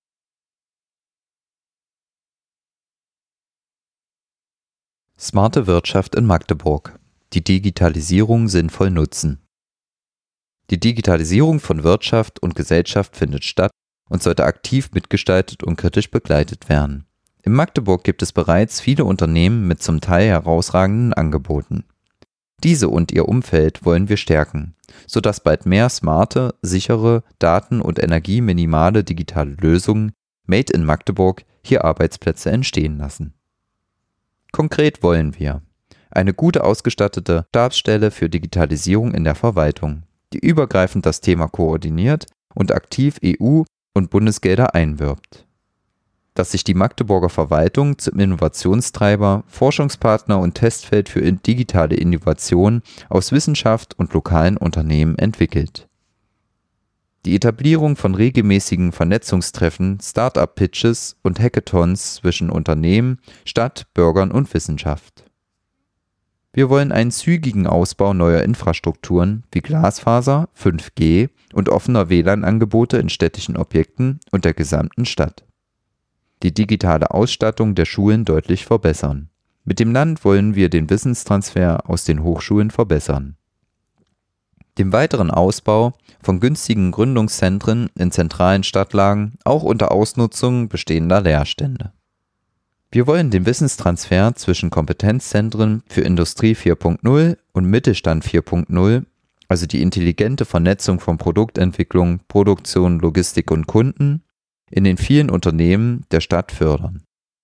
Speaker 2: Smarte Wirtschaft in Magdeburg. Die Digitalisierung sinnvoll nutzen. Die Digitalisierung von Wirtschaft und Gesellschaft findet statt und sollte aktiv mitgestaltet und kritisch begleitet werden. In Magdeburg gibt es bereits viele Unternehmen mit zum Teil herausragenden Angeboten. Diese und ihr Umfeld wollen wir stärken, sodass bald mehr smarte, sichere, daten- und energieminimale digitale Lösungen made in Magdeburg hier Arbeitsplätze entstehen lassen. Konkret wollen wir eine gut ausgestattete Stabsstelle für Digitalisierung in der Verwaltung, die übergreifend das Thema koordiniert und aktiv EU- und Bundesgelder einwirbt. Dass sich die Magdeburger Verwaltung zum Innovationstreiber, Forschungspartner und Testfeld für digitale Innovation aus Wissenschaft und lokalen Unternehmen entwickelt. Die Etablierung von regelmäßigen Vernetzungstreffen, Start-up-Pitches und Hackathons zwischen Unternehmen, Stadt, Bürgern und Wissenschaft. Wir wollen einen zügigen Ausbau neuer Infrastrukturen wie Glasfaser, 5G und offener WLAN-Angebote in städtischen Objekten und der gesamten Stadt. Die digitale Ausstattung der Schulen deutlich verbessern. Mit dem Land wollen wir den Wissenstransfer aus den Hochschulen verbessern. Dem weiteren Ausbau von günstigen Gründungszentren in zentralen Stadtlagen, auch unter Ausnutzung bestehender Leerstände. Wir wollen den Wissenstransfer zwischen Kompetenzzentren für Industrie 4.0 und Mittelstand 4.0, also die intelligente Vernetzung von Produktentwicklung, Produktion, Logistik und Kunden, in den vielen Unternehmen der Stadt fördern.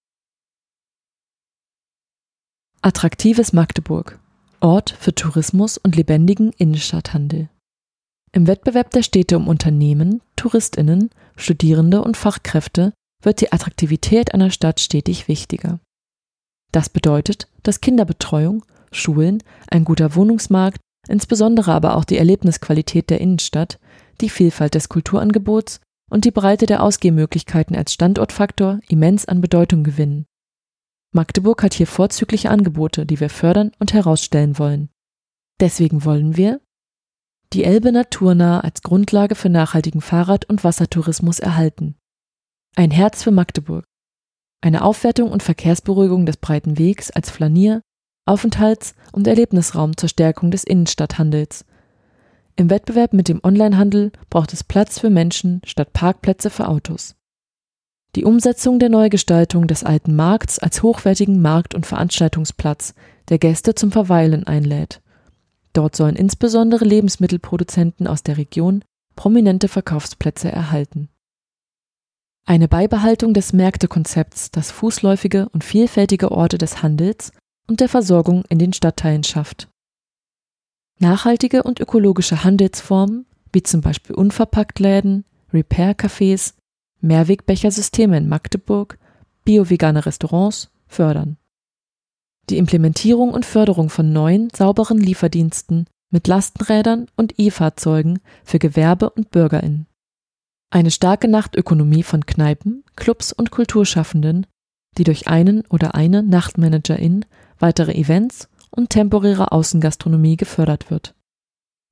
Speaker 1: Attraktives Magdeburg. Ort für Tourismus und lebendigen Innenstadthandel. Im Wettbewerb der Städte um Unternehmen, TouristInnen, Studierende und Fachkräfte wird die Attraktivität einer Stadt stetig wichtiger. Das bedeutet, dass Kinderbetreuung, Schulen, ein guter Wohnungsmarkt, insbesondere aber auch die Erlebnisqualität der Innenstadt, die Vielfalt des Kulturangebots und die Breite der Ausgehmöglichkeiten als Standortfaktor immens an Bedeutung gewinnen. Magdeburg hat hier vorzügliche Angebote, die wir fördern und herausstellen wollen. Deswegen wollen wir die Elbe naturnah als Grundlage für nachhaltigen Fahrrad- und Wassertourismus erhalten. Ein Herz für Magdeburg. Eine Aufwertung und Verkehrsberuhigung des breiten Wegs als Flanier-, Aufenthalts- und Erlebnisraum zur Stärkung des Innenstadthandels. Im Wettbewerb mit dem Onlinehandel braucht es Platz für Menschen statt Parkplätze für Autos. Die Umsetzung der Neugestaltung des alten Markts als hochwertigen Markt- und Veranstaltungsplatz, der Gäste zum Verweilen einlädt. Dort sollen insbesondere Lebensmittelproduzenten aus der Region prominente Verkaufsplätze erhalten. Eine Beibehaltung des Märktekonzepts, das fußläufige und vielfältige Orte des Handels und der Versorgung in den Stadtteilen schafft. Nachhaltige und ökologische Handelsformen, wie zum Beispiel Unverpacktläden, Repair-Cafés, Mehrwegbechersysteme in Magdeburg, bio-vegane Restaurants fördern. Die Implementierung und Förderung von neuen, sauberen Lieferdiensten mit Lastenrädern und E-Fahrzeugen für Gewerbe und BürgerInnen. Eine starke Nachtökonomie von Kneipen, Clubs und Kulturschaffenden, die durch einen oder eine Nachtmanagerin weitere Events und temporäre Außengastronomie gefördert wird.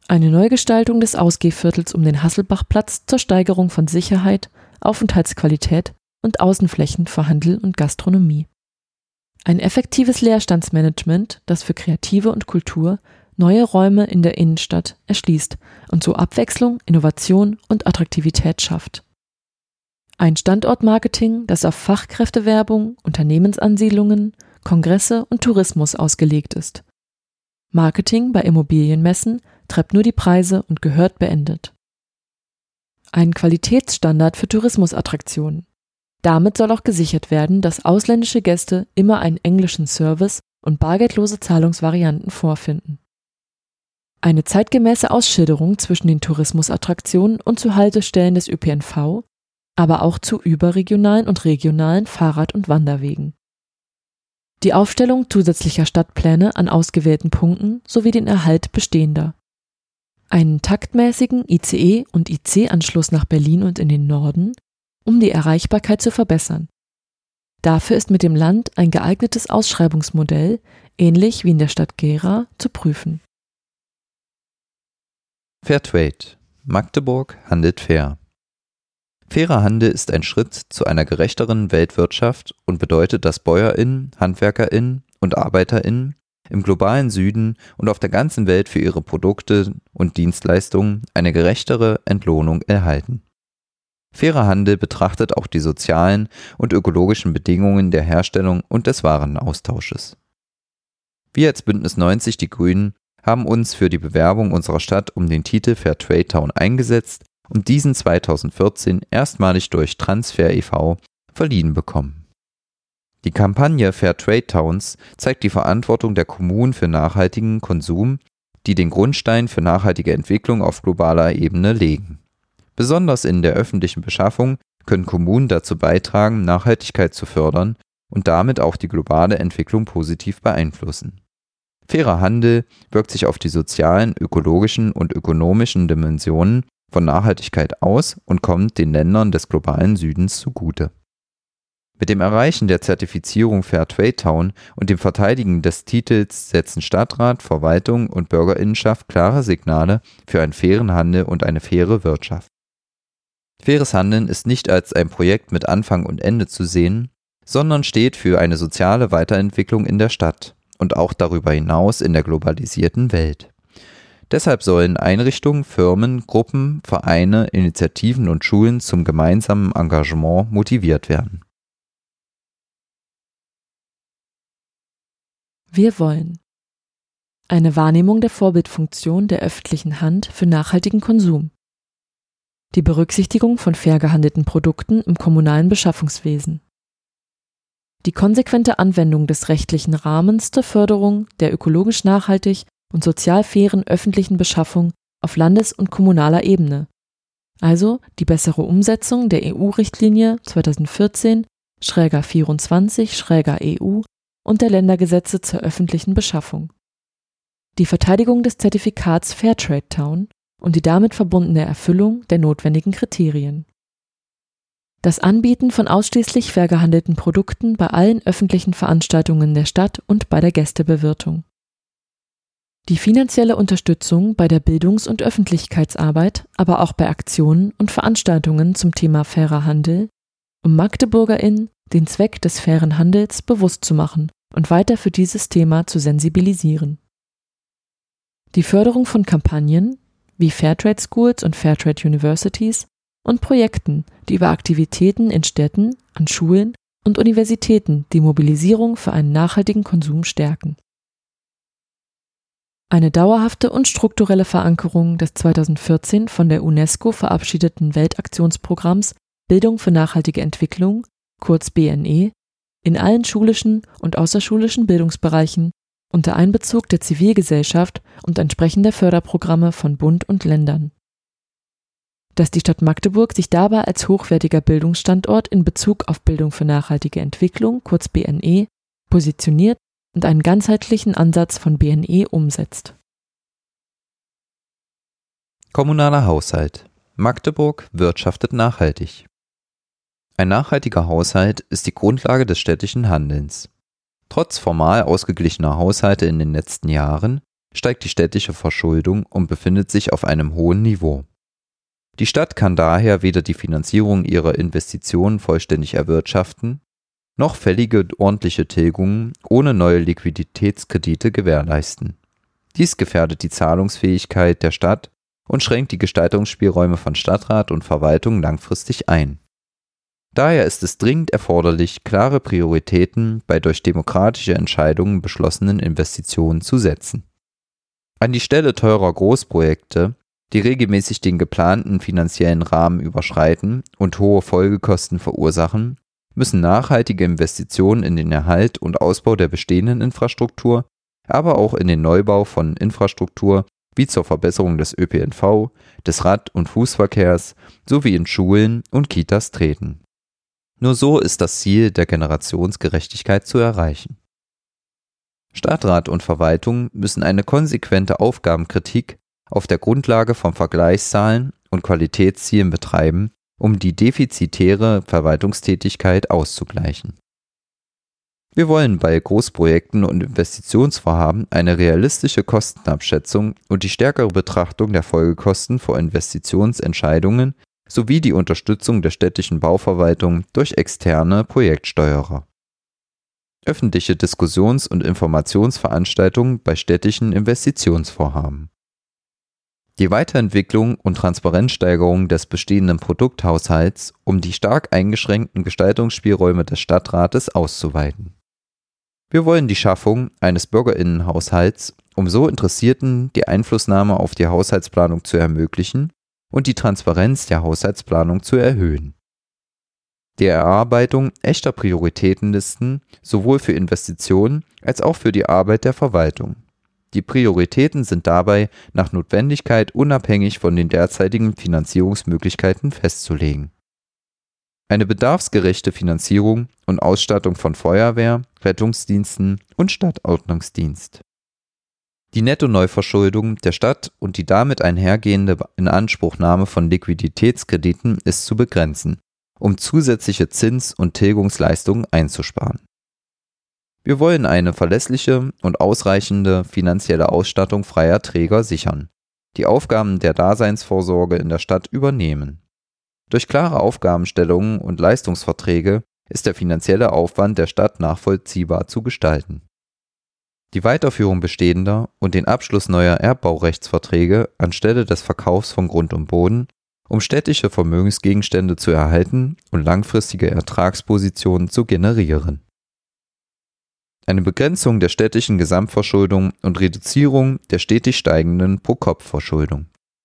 Speaker 1: Eine Neugestaltung des Ausgehviertels um den Hasselbachplatz zur Steigerung von Sicherheit, Aufenthaltsqualität und Außenflächen für Handel und Gastronomie. Ein effektives Leerstandsmanagement, das für Kreative und Kultur neue Räume in der Innenstadt erschließt und so Abwechslung, Innovation und Attraktivität schafft. Ein Standortmarketing, das auf Fachkräftewerbung, Unternehmensansiedlungen, Kongresse und Tourismus ausgelegt ist. Marketing bei Immobilienmessen treibt nur die Preise und gehört beendet. Ein Qualitätsstandard für Tourismusattraktionen. Damit soll auch gesichert werden, dass ausländische Gäste immer einen englischen Service und bargeldlose Zahlungsvarianten vorfinden. Eine zeitgemäße Ausschilderung zwischen den Tourismusattraktionen und zu Haltestellen des ÖPNV, aber auch zu überregionalen und regionalen Fahrrad- und Wanderwegen. Die Aufstellung zusätzlicher Stadtpläne an ausgewählten Punkten sowie den Erhalt bestehender. Einen taktmäßigen ICE- und IC-Anschluss nach Berlin und in den Norden, um die Erreichbarkeit zu verbessern. Dafür ist mit dem Land ein geeignetes Ausschreibungsmodell, ähnlich wie in der Stadt Gera, zu prüfen.
Speaker 2: Fairtrade. Magdeburg handelt fair. Fairer Handel ist ein Schritt zu einer gerechteren Weltwirtschaft und bedeutet, dass BäuerInnen, HandwerkerInnen und ArbeiterInnen im globalen Süden und auf der ganzen Welt für ihre Produkte und Dienstleistungen eine gerechtere Entlohnung erhalten. Fairer Handel betrachtet auch die sozialen und ökologischen Bedingungen der Herstellung und des Warenaustausches. Wir als Bündnis 90 Die Grünen haben uns für die Bewerbung unserer Stadt um den Titel Fairtrade Town eingesetzt und diesen 2014 erstmalig durch Transfer e.V. verliehen bekommen. Die Kampagne Fairtrade Towns zeigt die Verantwortung der Kommunen für nachhaltigen Konsum, die den Grundstein für nachhaltige Entwicklung auf globaler Ebene legen. Besonders in der öffentlichen Beschaffung können Kommunen dazu beitragen, Nachhaltigkeit zu fördern und damit auch die globale Entwicklung positiv beeinflussen. Fairer Handel wirkt sich auf die sozialen, ökologischen und ökonomischen Dimensionen von Nachhaltigkeit aus und kommt den Ländern des globalen Südens zugute. Mit dem Erreichen der Zertifizierung Fairtrade Town und dem Verteidigen des Titels setzen Stadtrat, Verwaltung und Bürgerinnenschaft klare Signale für einen fairen Handel und eine faire Wirtschaft. Faires Handeln ist nicht als ein Projekt mit Anfang und Ende zu sehen, sondern steht für eine soziale Weiterentwicklung in der Stadt und auch darüber hinaus in der globalisierten Welt. Deshalb sollen Einrichtungen, Firmen, Gruppen, Vereine, Initiativen und Schulen zum gemeinsamen Engagement motiviert werden.
Speaker 1: Wir wollen eine Wahrnehmung der Vorbildfunktion der öffentlichen Hand für nachhaltigen Konsum. Die Berücksichtigung von fair gehandelten Produkten im kommunalen Beschaffungswesen. Die konsequente Anwendung des rechtlichen Rahmens zur Förderung der ökologisch nachhaltig und sozial fairen öffentlichen Beschaffung auf Landes- und kommunaler Ebene, also die bessere Umsetzung der EU-Richtlinie 2014/24/EU und der Ländergesetze zur öffentlichen Beschaffung. Die Verteidigung des Zertifikats Fairtrade Town und die damit verbundene Erfüllung der notwendigen Kriterien. Das Anbieten von ausschließlich fair gehandelten Produkten bei allen öffentlichen Veranstaltungen der Stadt und bei der Gästebewirtung. Die finanzielle Unterstützung bei der Bildungs- und Öffentlichkeitsarbeit, aber auch bei Aktionen und Veranstaltungen zum Thema fairer Handel, um MagdeburgerInnen den Zweck des fairen Handels bewusst zu machen und weiter für dieses Thema zu sensibilisieren. Die Förderung von Kampagnen wie Fairtrade Schools und Fairtrade Universities und Projekten, die über Aktivitäten in Städten, an Schulen und Universitäten die Mobilisierung für einen nachhaltigen Konsum stärken. Eine dauerhafte und strukturelle Verankerung des 2014 von der UNESCO verabschiedeten Weltaktionsprogramms Bildung für nachhaltige Entwicklung, kurz BNE, in allen schulischen und außerschulischen Bildungsbereichen unter Einbezug der Zivilgesellschaft und entsprechender Förderprogramme von Bund und Ländern. Dass die Stadt Magdeburg sich dabei als hochwertiger Bildungsstandort in Bezug auf Bildung für nachhaltige Entwicklung, kurz BNE, positioniert und einen ganzheitlichen Ansatz von BNE umsetzt.
Speaker 2: Kommunaler Haushalt. Magdeburg wirtschaftet nachhaltig. Ein nachhaltiger Haushalt ist die Grundlage des städtischen Handelns. Trotz formal ausgeglichener Haushalte in den letzten Jahren steigt die städtische Verschuldung und befindet sich auf einem hohen Niveau. Die Stadt kann daher weder die Finanzierung ihrer Investitionen vollständig erwirtschaften, noch fällige ordentliche Tilgungen ohne neue Liquiditätskredite gewährleisten. Dies gefährdet die Zahlungsfähigkeit der Stadt und schränkt die Gestaltungsspielräume von Stadtrat und Verwaltung langfristig ein. Daher ist es dringend erforderlich, klare Prioritäten bei durch demokratische Entscheidungen beschlossenen Investitionen zu setzen. An die Stelle teurer Großprojekte, die regelmäßig den geplanten finanziellen Rahmen überschreiten und hohe Folgekosten verursachen, müssen nachhaltige Investitionen in den Erhalt und Ausbau der bestehenden Infrastruktur, aber auch in den Neubau von Infrastruktur wie zur Verbesserung des ÖPNV, des Rad- und Fußverkehrs sowie in Schulen und Kitas treten. Nur so ist das Ziel der Generationsgerechtigkeit zu erreichen. Stadtrat und Verwaltung müssen eine konsequente Aufgabenkritik auf der Grundlage von Vergleichszahlen und Qualitätszielen betreiben, um die defizitäre Verwaltungstätigkeit auszugleichen. Wir wollen bei Großprojekten und Investitionsvorhaben eine realistische Kostenabschätzung und die stärkere Betrachtung der Folgekosten vor Investitionsentscheidungen sowie die Unterstützung der städtischen Bauverwaltung durch externe Projektsteuerer. Öffentliche Diskussions- und Informationsveranstaltungen bei städtischen Investitionsvorhaben. Die Weiterentwicklung und Transparenzsteigerung des bestehenden Produkthaushalts, um die stark eingeschränkten Gestaltungsspielräume des Stadtrates auszuweiten. Wir wollen die Schaffung eines Bürgerinnenhaushalts, um so Interessierten die Einflussnahme auf die Haushaltsplanung zu ermöglichen und die Transparenz der Haushaltsplanung zu erhöhen. Die Erarbeitung echter Prioritätenlisten sowohl für Investitionen als auch für die Arbeit der Verwaltung. Die Prioritäten sind dabei nach Notwendigkeit unabhängig von den derzeitigen Finanzierungsmöglichkeiten festzulegen. Eine bedarfsgerechte Finanzierung und Ausstattung von Feuerwehr, Rettungsdiensten und Stadtordnungsdienst. Die Netto-Neuverschuldung der Stadt und die damit einhergehende Inanspruchnahme von Liquiditätskrediten ist zu begrenzen, um zusätzliche Zins- und Tilgungsleistungen einzusparen. Wir wollen eine verlässliche und ausreichende finanzielle Ausstattung freier Träger sichern, die Aufgaben der Daseinsvorsorge in der Stadt übernehmen. Durch klare Aufgabenstellungen und Leistungsverträge ist der finanzielle Aufwand der Stadt nachvollziehbar zu gestalten. Die Weiterführung bestehender und den Abschluss neuer Erbbaurechtsverträge anstelle des Verkaufs von Grund und Boden, um städtische Vermögensgegenstände zu erhalten und langfristige Ertragspositionen zu generieren. Eine Begrenzung der städtischen Gesamtverschuldung und Reduzierung der stetig steigenden Pro-Kopf-Verschuldung.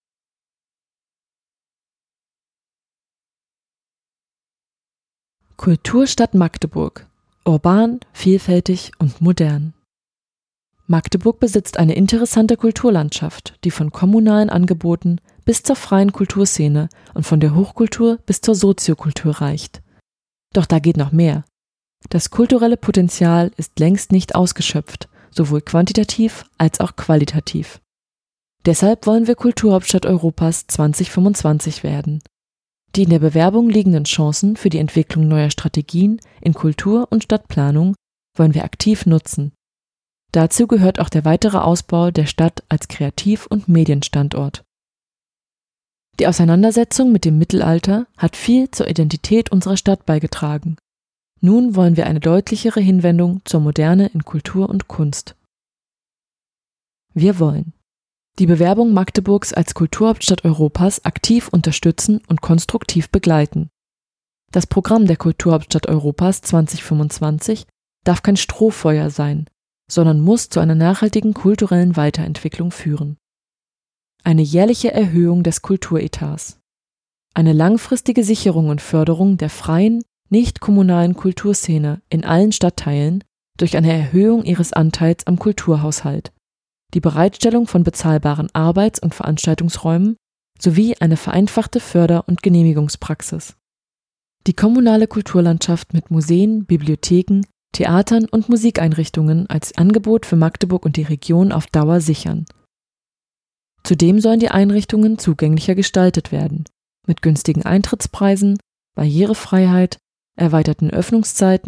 Speaker 1: Kulturstadt Magdeburg. Urban, vielfältig und modern. Magdeburg besitzt eine interessante Kulturlandschaft, die von kommunalen Angeboten bis zur freien Kulturszene und von der Hochkultur bis zur Soziokultur reicht. Doch da geht noch mehr. Das kulturelle Potenzial ist längst nicht ausgeschöpft, sowohl quantitativ als auch qualitativ. Deshalb wollen wir Kulturhauptstadt Europas 2025 werden. Die in der Bewerbung liegenden Chancen für die Entwicklung neuer Strategien in Kultur- und Stadtplanung wollen wir aktiv nutzen. Dazu gehört auch der weitere Ausbau der Stadt als Kreativ- und Medienstandort. Die Auseinandersetzung mit dem Mittelalter hat viel zur Identität unserer Stadt beigetragen. Nun wollen wir eine deutlichere Hinwendung zur Moderne in Kultur und Kunst. Wir wollen die Bewerbung Magdeburgs als Kulturhauptstadt Europas aktiv unterstützen und konstruktiv begleiten. Das Programm der Kulturhauptstadt Europas 2025 darf kein Strohfeuer sein, sondern muss zu einer nachhaltigen kulturellen Weiterentwicklung führen. Eine jährliche Erhöhung des Kulturetats. Eine langfristige Sicherung und Förderung der freien, nicht kommunalen Kulturszene in allen Stadtteilen durch eine Erhöhung ihres Anteils am Kulturhaushalt. Die Bereitstellung von bezahlbaren Arbeits- und Veranstaltungsräumen sowie eine vereinfachte Förder- und Genehmigungspraxis. Die kommunale Kulturlandschaft mit Museen, Bibliotheken, Theatern und Musikeinrichtungen als Angebot für Magdeburg und die Region auf Dauer sichern. Zudem sollen die Einrichtungen zugänglicher gestaltet werden, mit günstigen Eintrittspreisen, Barrierefreiheit, erweiterten Öffnungszeiten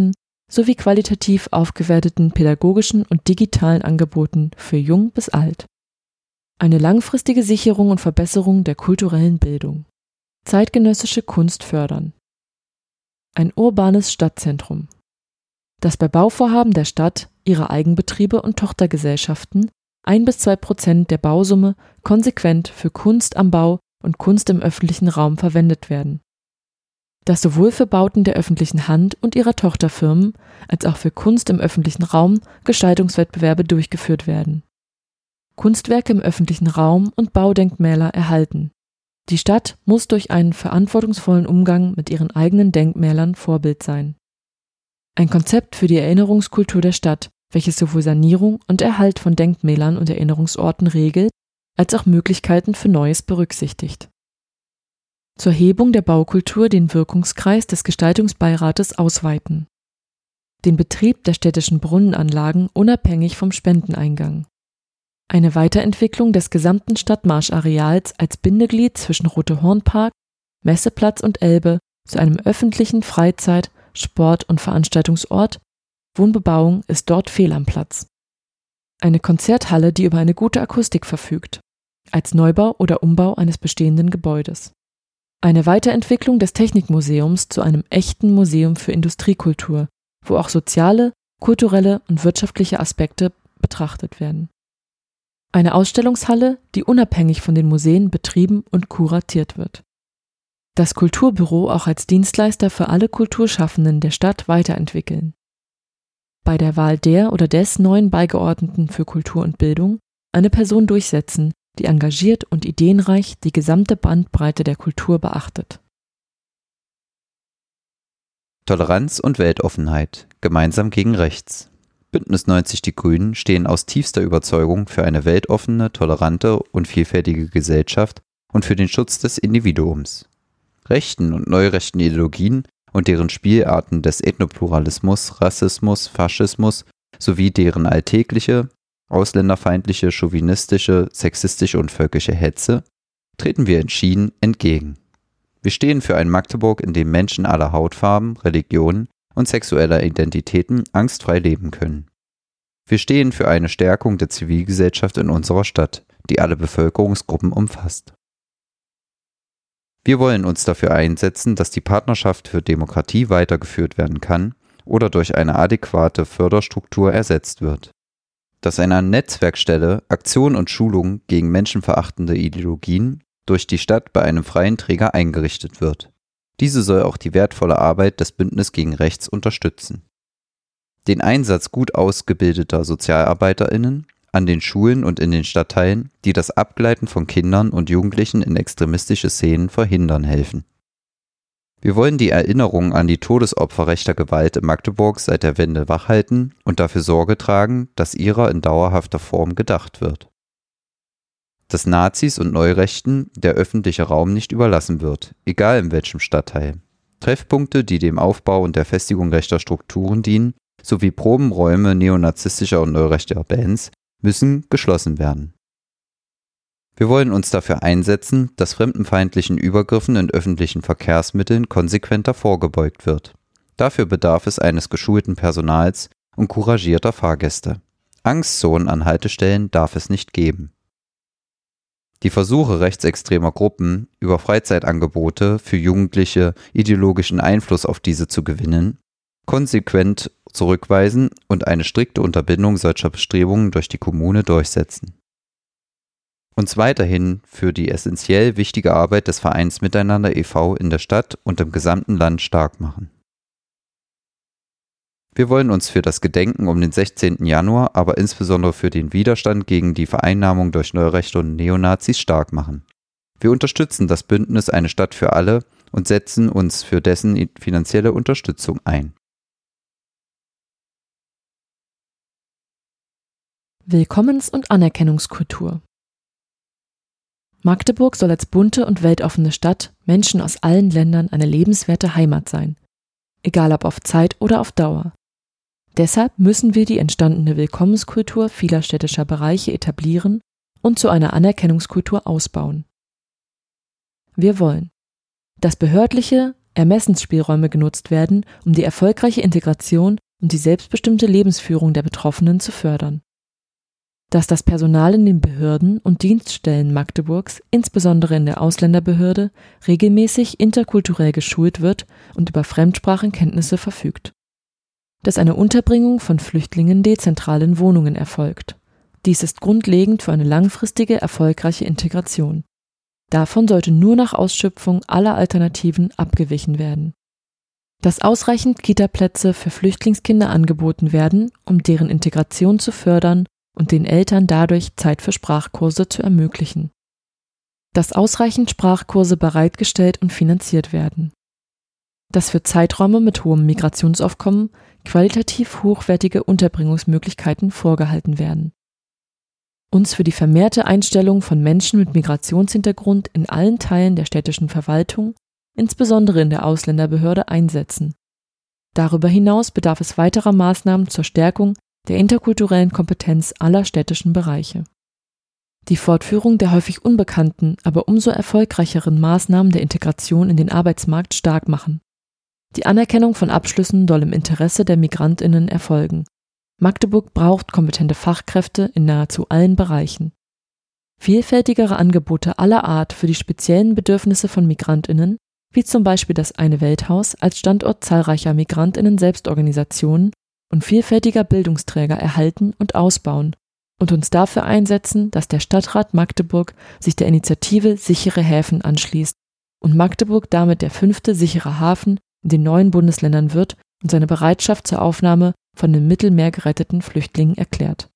Speaker 1: sowie qualitativ aufgewerteten pädagogischen und digitalen Angeboten für jung bis alt. Eine langfristige Sicherung und Verbesserung der kulturellen Bildung. Zeitgenössische Kunst fördern. Ein urbanes Stadtzentrum, das bei Bauvorhaben der Stadt, ihrer Eigenbetriebe und Tochtergesellschaften 1-2% der Bausumme konsequent für Kunst am Bau und Kunst im öffentlichen Raum verwendet werden. Das sowohl für Bauten der öffentlichen Hand und ihrer Tochterfirmen als auch für Kunst im öffentlichen Raum Gestaltungswettbewerbe durchgeführt werden. Kunstwerke im öffentlichen Raum und Baudenkmäler erhalten. Die Stadt muss durch einen verantwortungsvollen Umgang mit ihren eigenen Denkmälern Vorbild sein. Ein Konzept für die Erinnerungskultur der Stadt, welches sowohl Sanierung und Erhalt von Denkmälern und Erinnerungsorten regelt, als auch Möglichkeiten für Neues berücksichtigt. Zur Hebung der Baukultur den Wirkungskreis des Gestaltungsbeirates ausweiten. Den Betrieb der städtischen Brunnenanlagen unabhängig vom Spendeneingang. Eine Weiterentwicklung des gesamten Stadtmarschareals als Bindeglied zwischen Rothe-Horn-Park, Messeplatz und Elbe zu einem öffentlichen Freizeit-, Sport- und Veranstaltungsort. Wohnbebauung ist dort fehl am Platz. Eine Konzerthalle, die über eine gute Akustik verfügt, als Neubau oder Umbau eines bestehenden Gebäudes. Eine Weiterentwicklung des Technikmuseums zu einem echten Museum für Industriekultur, wo auch soziale, kulturelle und wirtschaftliche Aspekte betrachtet werden. Eine Ausstellungshalle, die unabhängig von den Museen betrieben und kuratiert wird. Das Kulturbüro auch als Dienstleister für alle Kulturschaffenden der Stadt weiterentwickeln. Bei der Wahl der oder des neuen Beigeordneten für Kultur und Bildung eine Person durchsetzen, die engagiert und ideenreich die gesamte Bandbreite der Kultur beachtet.
Speaker 2: Toleranz und Weltoffenheit, gemeinsam gegen rechts. Bündnis 90 Die Grünen stehen aus tiefster Überzeugung für eine weltoffene, tolerante und vielfältige Gesellschaft und für den Schutz des Individuums. Rechten und neurechten Ideologien und deren Spielarten des Ethnopluralismus, Rassismus, Faschismus sowie deren alltägliche, ausländerfeindliche, chauvinistische, sexistische und völkische Hetze treten wir entschieden entgegen. Wir stehen für ein Magdeburg, in dem Menschen aller Hautfarben, Religionen und sexueller Identitäten angstfrei leben können. Wir stehen für eine Stärkung der Zivilgesellschaft in unserer Stadt, die alle Bevölkerungsgruppen umfasst. Wir wollen uns dafür einsetzen, dass die Partnerschaft für Demokratie weitergeführt werden kann oder durch eine adäquate Förderstruktur ersetzt wird. Dass eine Netzwerkstelle Aktion und Schulung gegen menschenverachtende Ideologien durch die Stadt bei einem freien Träger eingerichtet wird. Diese soll auch die wertvolle Arbeit des Bündnis gegen Rechts unterstützen. Den Einsatz gut ausgebildeter SozialarbeiterInnen an den Schulen und in den Stadtteilen, die das Abgleiten von Kindern und Jugendlichen in extremistische Szenen verhindern helfen. Wir wollen die Erinnerung an die Todesopfer rechter Gewalt in Magdeburg seit der Wende wachhalten und dafür Sorge tragen, dass ihrer in dauerhafter Form gedacht wird. Dass Nazis und Neurechten der öffentliche Raum nicht überlassen wird, egal in welchem Stadtteil. Treffpunkte, die dem Aufbau und der Festigung rechter Strukturen dienen, sowie Probenräume neonazistischer und neurechter Bands, müssen geschlossen werden. Wir wollen uns dafür einsetzen, dass fremdenfeindlichen Übergriffen in öffentlichen Verkehrsmitteln konsequenter vorgebeugt wird. Dafür bedarf es eines geschulten Personals und couragierter Fahrgäste. Angstzonen an Haltestellen darf es nicht geben. Die Versuche rechtsextremer Gruppen, über Freizeitangebote für Jugendliche ideologischen Einfluss auf diese zu gewinnen, konsequent zurückweisen und eine strikte Unterbindung solcher Bestrebungen durch die Kommune durchsetzen. Uns weiterhin für die essentiell wichtige Arbeit des Vereins Miteinander e.V. in der Stadt und im gesamten Land stark machen. Wir wollen uns für das Gedenken um den 16. Januar, aber insbesondere für den Widerstand gegen die Vereinnahmung durch Neurechte und Neonazis stark machen. Wir unterstützen das Bündnis Eine Stadt für alle und setzen uns für dessen finanzielle Unterstützung ein.
Speaker 1: Willkommens- und Anerkennungskultur. Magdeburg soll als bunte und weltoffene Stadt Menschen aus allen Ländern eine lebenswerte Heimat sein, egal ob auf Zeit oder auf Dauer. Deshalb müssen wir die entstandene Willkommenskultur vieler städtischer Bereiche etablieren und zu einer Anerkennungskultur ausbauen. Wir wollen, dass behördliche Ermessensspielräume genutzt werden, um die erfolgreiche Integration und die selbstbestimmte Lebensführung der Betroffenen zu fördern. Dass das Personal in den Behörden und Dienststellen Magdeburgs, insbesondere in der Ausländerbehörde, regelmäßig interkulturell geschult wird und über Fremdsprachenkenntnisse verfügt. Dass eine Unterbringung von Flüchtlingen dezentral in Wohnungen erfolgt. Dies ist grundlegend für eine langfristige, erfolgreiche Integration. Davon sollte nur nach Ausschöpfung aller Alternativen abgewichen werden. Dass ausreichend Kitaplätze für Flüchtlingskinder angeboten werden, um deren Integration zu fördern und den Eltern dadurch Zeit für Sprachkurse zu ermöglichen. Dass ausreichend Sprachkurse bereitgestellt und finanziert werden. Dass für Zeiträume mit hohem Migrationsaufkommen qualitativ hochwertige Unterbringungsmöglichkeiten vorgehalten werden. Uns für die vermehrte Einstellung von Menschen mit Migrationshintergrund in allen Teilen der städtischen Verwaltung, insbesondere in der Ausländerbehörde, einsetzen. Darüber hinaus bedarf es weiterer Maßnahmen zur Stärkung der interkulturellen Kompetenz aller städtischen Bereiche. Die Fortführung der häufig unbekannten, aber umso erfolgreicheren Maßnahmen der Integration in den Arbeitsmarkt stark machen. Die Anerkennung von Abschlüssen soll im Interesse der MigrantInnen erfolgen. Magdeburg braucht kompetente Fachkräfte in nahezu allen Bereichen. Vielfältigere Angebote aller Art für die speziellen Bedürfnisse von MigrantInnen, wie zum Beispiel das Eine Welthaus als Standort zahlreicher MigrantInnen-Selbstorganisationen und vielfältiger Bildungsträger erhalten und ausbauen und uns dafür einsetzen, dass der Stadtrat Magdeburg sich der Initiative Sichere Häfen anschließt und Magdeburg damit der 5. sichere Hafen in den neuen Bundesländern wird und seine Bereitschaft zur Aufnahme von im Mittelmeer geretteten Flüchtlingen erklärt.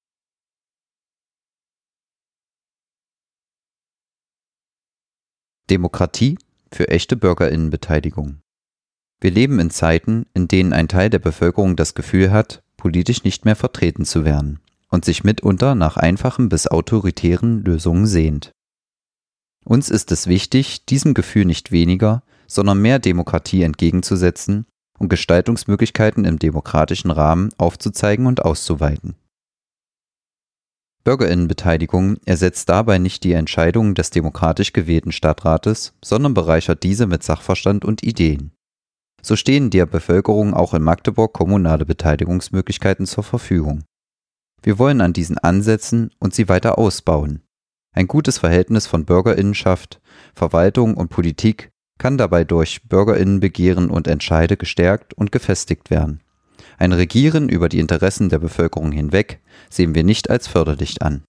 Speaker 2: Demokratie für echte BürgerInnenbeteiligung. Wir leben in Zeiten, in denen ein Teil der Bevölkerung das Gefühl hat, politisch nicht mehr vertreten zu werden und sich mitunter nach einfachen bis autoritären Lösungen sehnt. Uns ist es wichtig, diesem Gefühl nicht weniger, sondern mehr Demokratie entgegenzusetzen und Gestaltungsmöglichkeiten im demokratischen Rahmen aufzuzeigen und auszuweiten. BürgerInnenbeteiligung ersetzt dabei nicht die Entscheidungen des demokratisch gewählten Stadtrates, sondern bereichert diese mit Sachverstand und Ideen. So stehen der Bevölkerung auch in Magdeburg kommunale Beteiligungsmöglichkeiten zur Verfügung. Wir wollen an diesen ansetzen und sie weiter ausbauen. Ein gutes Verhältnis von BürgerInnenschaft, Verwaltung und Politik kann dabei durch BürgerInnenbegehren und Entscheide gestärkt und gefestigt werden. Ein Regieren über die Interessen der Bevölkerung hinweg sehen wir nicht als förderlich an.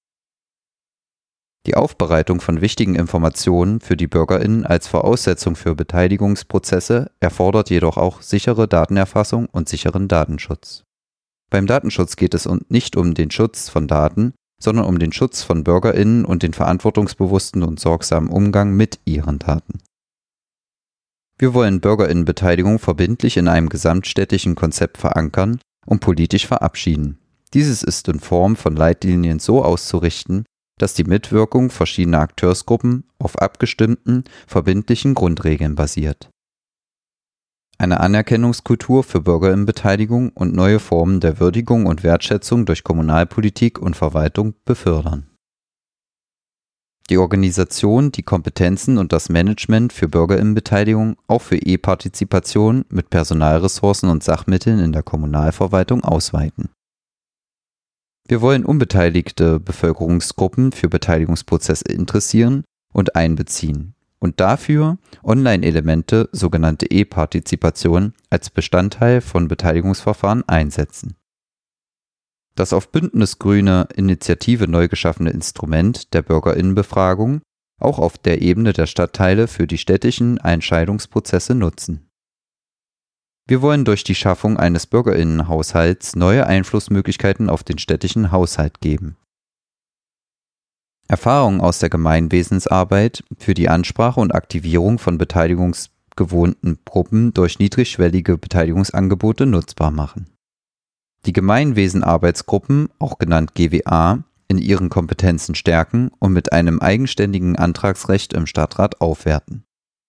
Speaker 2: Die Aufbereitung von wichtigen Informationen für die BürgerInnen als Voraussetzung für Beteiligungsprozesse erfordert jedoch auch sichere Datenerfassung und sicheren Datenschutz. Beim Datenschutz geht es nicht um den Schutz von Daten, sondern um den Schutz von BürgerInnen und den verantwortungsbewussten und sorgsamen Umgang mit ihren Daten. Wir wollen BürgerInnenbeteiligung verbindlich in einem gesamtstädtischen Konzept verankern und politisch verabschieden. Dieses ist in Form von Leitlinien so auszurichten, dass die Mitwirkung verschiedener Akteursgruppen auf abgestimmten, verbindlichen Grundregeln basiert. Eine Anerkennungskultur für BürgerInnenbeteiligung und neue Formen der Würdigung und Wertschätzung durch Kommunalpolitik und Verwaltung befördern. Die Organisation, die Kompetenzen und das Management für BürgerInnenbeteiligung auch für E-Partizipation mit Personalressourcen und Sachmitteln in der Kommunalverwaltung ausweiten. Wir wollen unbeteiligte Bevölkerungsgruppen für Beteiligungsprozesse interessieren und einbeziehen und dafür Online-Elemente, sogenannte E-Partizipation, als Bestandteil von Beteiligungsverfahren einsetzen. Das auf bündnisgrüne Initiative neu geschaffene Instrument der BürgerInnenbefragung auch auf der Ebene der Stadtteile für die städtischen Entscheidungsprozesse nutzen. Wir wollen durch die Schaffung eines BürgerInnenhaushalts neue Einflussmöglichkeiten auf den städtischen Haushalt geben. Erfahrungen aus der Gemeinwesensarbeit für die Ansprache und Aktivierung von beteiligungsgewohnten Gruppen durch niedrigschwellige Beteiligungsangebote nutzbar machen. Die Gemeinwesenarbeitsgruppen, auch genannt GWA, in ihren Kompetenzen stärken und mit einem eigenständigen Antragsrecht im Stadtrat aufwerten.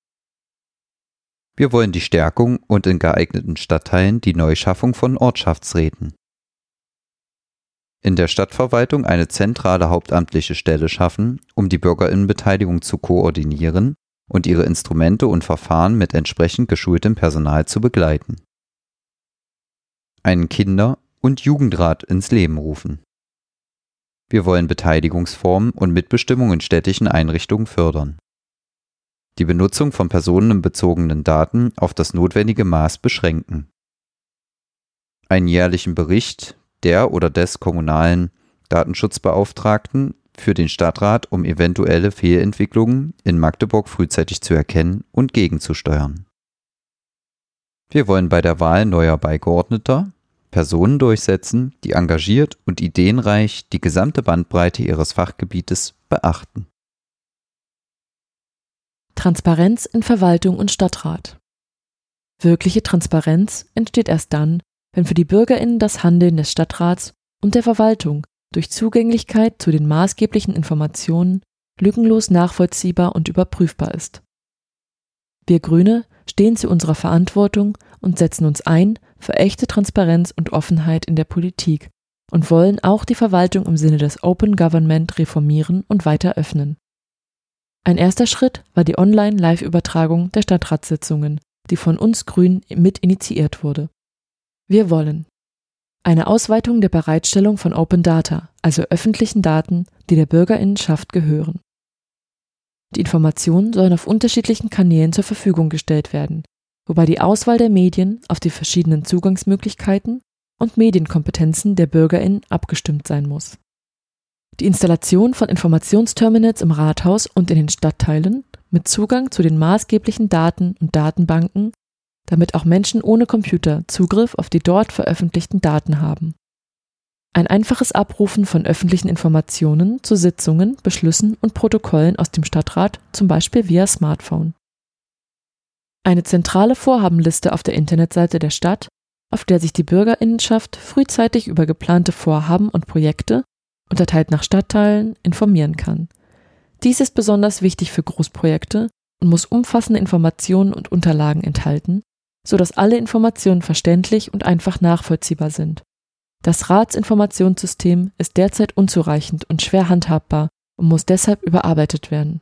Speaker 2: Wir wollen die Stärkung und in geeigneten Stadtteilen die Neuschaffung von Ortschaftsräten. In der Stadtverwaltung eine zentrale hauptamtliche Stelle schaffen, um die BürgerInnenbeteiligung zu koordinieren und ihre Instrumente und Verfahren mit entsprechend geschultem Personal zu begleiten. einen Kinder- und Jugendrat ins Leben rufen. Wir wollen Beteiligungsformen und Mitbestimmung in städtischen Einrichtungen fördern. Die Benutzung von personenbezogenen Daten auf das notwendige Maß beschränken. Einen jährlichen Bericht der oder des kommunalen Datenschutzbeauftragten für den Stadtrat, um eventuelle Fehlentwicklungen in Magdeburg frühzeitig zu erkennen und gegenzusteuern. Wir wollen bei der Wahl neuer Beigeordneter Personen durchsetzen, die engagiert und ideenreich die gesamte Bandbreite ihres Fachgebietes beachten.
Speaker 1: Transparenz in Verwaltung und Stadtrat. Wirkliche Transparenz entsteht erst dann, wenn für die BürgerInnen das Handeln des Stadtrats und der Verwaltung durch Zugänglichkeit zu den maßgeblichen Informationen lückenlos nachvollziehbar und überprüfbar ist. Wir Grüne stehen zu unserer Verantwortung und setzen uns ein für echte Transparenz und Offenheit in der Politik und wollen auch die Verwaltung im Sinne des Open Government reformieren und weiter öffnen. Ein erster Schritt war die Online-Live-Übertragung der Stadtratssitzungen, die von uns Grünen mit initiiert wurde. Wir wollen eine Ausweitung der Bereitstellung von Open Data, also öffentlichen Daten, die der BürgerInnenschaft gehören. Die Informationen sollen auf unterschiedlichen Kanälen zur Verfügung gestellt werden, wobei die Auswahl der Medien auf die verschiedenen Zugangsmöglichkeiten und Medienkompetenzen der BürgerInnen abgestimmt sein muss. Die Installation von Informationsterminals im Rathaus und in den Stadtteilen mit Zugang zu den maßgeblichen Daten und Datenbanken, damit auch Menschen ohne Computer Zugriff auf die dort veröffentlichten Daten haben. Ein einfaches Abrufen von öffentlichen Informationen zu Sitzungen, Beschlüssen und Protokollen aus dem Stadtrat, zum Beispiel via Smartphone. Eine zentrale Vorhabenliste auf der Internetseite der Stadt, auf der sich die BürgerInnenschaft frühzeitig über geplante Vorhaben und Projekte, unterteilt nach Stadtteilen, informieren kann. Dies ist besonders wichtig für Großprojekte und muss umfassende Informationen und Unterlagen enthalten, sodass alle Informationen verständlich und einfach nachvollziehbar sind. Das Ratsinformationssystem ist derzeit unzureichend und schwer handhabbar und muss deshalb überarbeitet werden.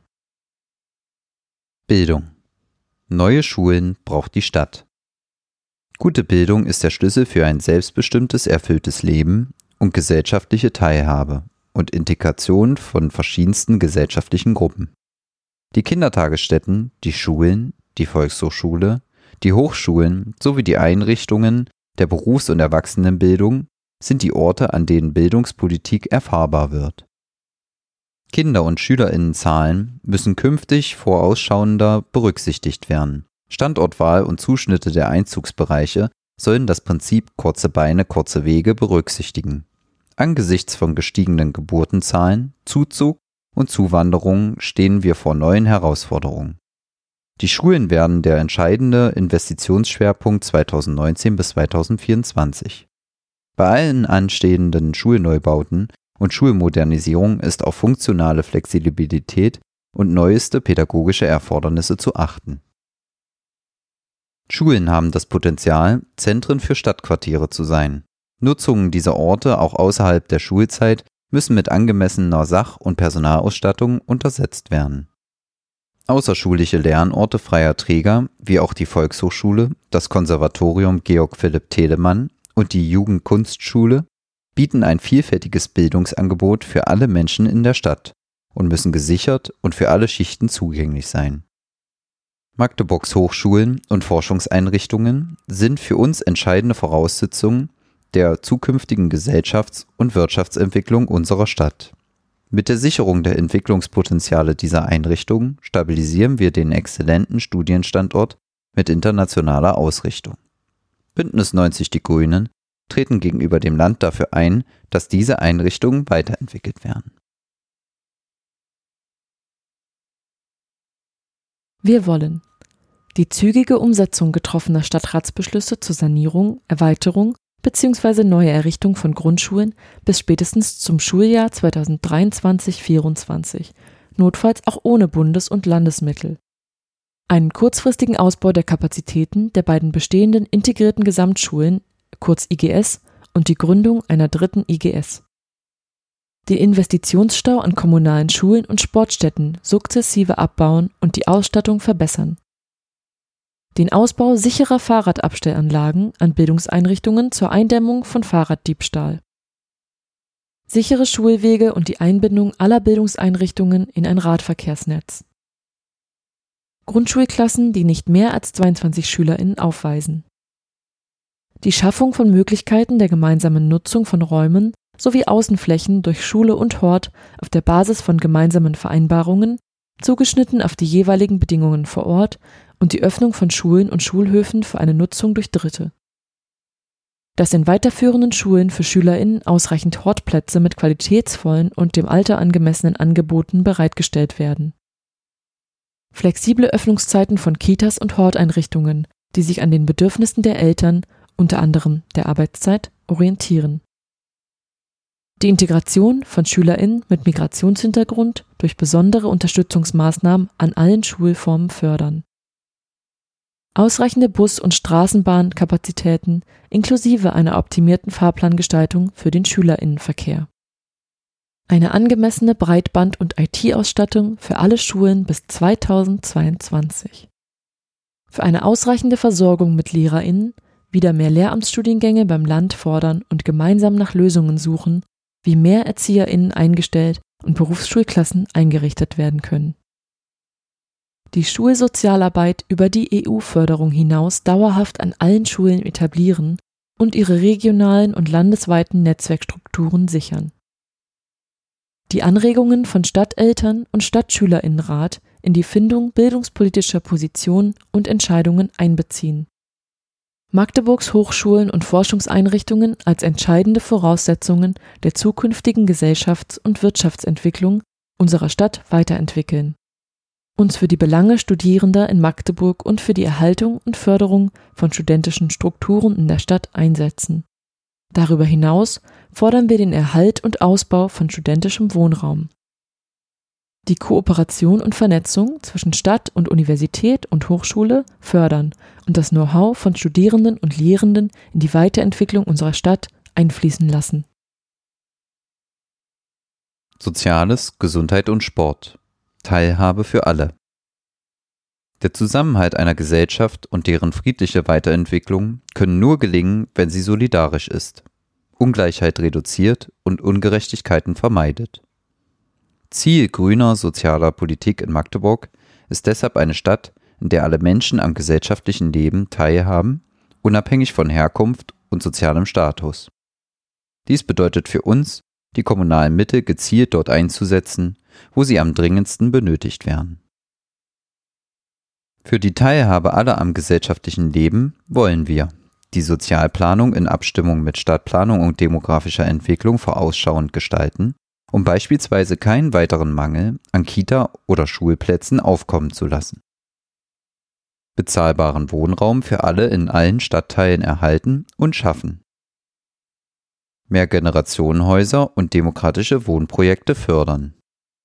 Speaker 2: Bildung. Neue Schulen braucht die Stadt. Gute Bildung ist der Schlüssel für ein selbstbestimmtes, erfülltes Leben und gesellschaftliche Teilhabe und Integration von verschiedensten gesellschaftlichen Gruppen. Die Kindertagesstätten, die Schulen, die Volkshochschule, die Hochschulen sowie die Einrichtungen der Berufs- und Erwachsenenbildung sind die Orte, an denen Bildungspolitik erfahrbar wird. Kinder- und SchülerInnenzahlen müssen künftig vorausschauender berücksichtigt werden. Standortwahl und Zuschnitte der Einzugsbereiche sollen das Prinzip kurze Beine, kurze Wege berücksichtigen. Angesichts von gestiegenen Geburtenzahlen, Zuzug und Zuwanderung stehen wir vor neuen Herausforderungen. Die Schulen werden der entscheidende Investitionsschwerpunkt 2019 bis 2024. Bei allen anstehenden Schulneubauten und Schulmodernisierung ist auf funktionale Flexibilität und neueste pädagogische Erfordernisse zu achten. Schulen haben das Potenzial, Zentren für Stadtquartiere zu sein. Nutzungen dieser Orte auch außerhalb der Schulzeit müssen mit angemessener Sach- und Personalausstattung untersetzt werden. Außerschulische Lernorte freier Träger, wie auch die Volkshochschule, das Konservatorium Georg Philipp Telemann und die Jugendkunstschule, bieten ein vielfältiges Bildungsangebot für alle Menschen in der Stadt und müssen gesichert und für alle Schichten zugänglich sein. Magdeburgs Hochschulen und Forschungseinrichtungen sind für uns entscheidende Voraussetzungen der zukünftigen Gesellschafts- und Wirtschaftsentwicklung unserer Stadt. Mit der Sicherung der Entwicklungspotenziale dieser Einrichtungen stabilisieren wir den exzellenten Studienstandort mit internationaler Ausrichtung. Bündnis 90 Die Grünen treten gegenüber dem Land dafür ein, dass diese Einrichtungen weiterentwickelt werden.
Speaker 1: Wir wollen die zügige Umsetzung getroffener Stadtratsbeschlüsse zur Sanierung, Erweiterung bzw. Neuerrichtung von Grundschulen bis spätestens zum Schuljahr 2023/24, notfalls auch ohne Bundes- und Landesmittel. Einen kurzfristigen Ausbau der Kapazitäten der beiden bestehenden integrierten Gesamtschulen, kurz IGS, und die Gründung einer dritten IGS. Den Investitionsstau an kommunalen Schulen und Sportstätten sukzessive abbauen und die Ausstattung verbessern. den Ausbau sicherer Fahrradabstellanlagen an Bildungseinrichtungen zur Eindämmung von Fahrraddiebstahl, sichere Schulwege und die Einbindung aller Bildungseinrichtungen in ein Radverkehrsnetz, Grundschulklassen, die nicht mehr als 22 SchülerInnen aufweisen, die Schaffung von Möglichkeiten der gemeinsamen Nutzung von Räumen sowie Außenflächen durch Schule und Hort auf der Basis von gemeinsamen Vereinbarungen, zugeschnitten auf die jeweiligen Bedingungen vor Ort und die Öffnung von Schulen und Schulhöfen für eine Nutzung durch Dritte. Dass in weiterführenden Schulen für SchülerInnen ausreichend Hortplätze mit qualitätsvollen und dem Alter angemessenen Angeboten bereitgestellt werden. Flexible Öffnungszeiten von Kitas und Horteinrichtungen, die sich an den Bedürfnissen der Eltern, unter anderem der Arbeitszeit, orientieren. Die Integration von SchülerInnen mit Migrationshintergrund durch besondere Unterstützungsmaßnahmen an allen Schulformen fördern. Ausreichende Bus- und Straßenbahnkapazitäten inklusive einer optimierten Fahrplangestaltung für den SchülerInnenverkehr. Eine angemessene Breitband- und IT-Ausstattung für alle Schulen bis 2022. Für eine ausreichende Versorgung mit LehrerInnen wieder mehr Lehramtsstudiengänge beim Land fordern und gemeinsam nach Lösungen suchen, wie mehr ErzieherInnen eingestellt und Berufsschulklassen eingerichtet werden können. Die Schulsozialarbeit über die EU-Förderung hinaus dauerhaft an allen Schulen etablieren und ihre regionalen und landesweiten Netzwerkstrukturen sichern. Die Anregungen von Stadteltern und Stadtschülerinnenrat in die Findung bildungspolitischer Positionen und Entscheidungen einbeziehen. Magdeburgs Hochschulen und Forschungseinrichtungen als entscheidende Voraussetzungen der zukünftigen Gesellschafts- und Wirtschaftsentwicklung unserer Stadt weiterentwickeln. Uns für die Belange Studierender in Magdeburg und für die Erhaltung und Förderung von studentischen Strukturen in der Stadt einsetzen. Darüber hinaus fordern wir den Erhalt und Ausbau von studentischem Wohnraum. Die Kooperation und Vernetzung zwischen Stadt und Universität und Hochschule fördern und das Know-how von Studierenden und Lehrenden in die Weiterentwicklung unserer Stadt einfließen lassen.
Speaker 2: Soziales, Gesundheit und Sport. Teilhabe für alle. Der Zusammenhalt einer Gesellschaft und deren friedliche Weiterentwicklung können nur gelingen, wenn sie solidarisch ist, Ungleichheit reduziert und Ungerechtigkeiten vermeidet. Ziel grüner sozialer Politik in Magdeburg ist deshalb eine Stadt, in der alle Menschen am gesellschaftlichen Leben teilhaben, unabhängig von Herkunft und sozialem Status. Dies bedeutet für uns, die kommunalen Mittel gezielt dort einzusetzen, wo sie am dringendsten benötigt werden. Für die Teilhabe aller am gesellschaftlichen Leben wollen wir die Sozialplanung in Abstimmung mit Stadtplanung und demografischer Entwicklung vorausschauend gestalten, um beispielsweise keinen weiteren Mangel an Kita- oder Schulplätzen aufkommen zu lassen. Bezahlbaren Wohnraum für alle in allen Stadtteilen erhalten und schaffen. Mehrgenerationenhäuser und demokratische Wohnprojekte fördern.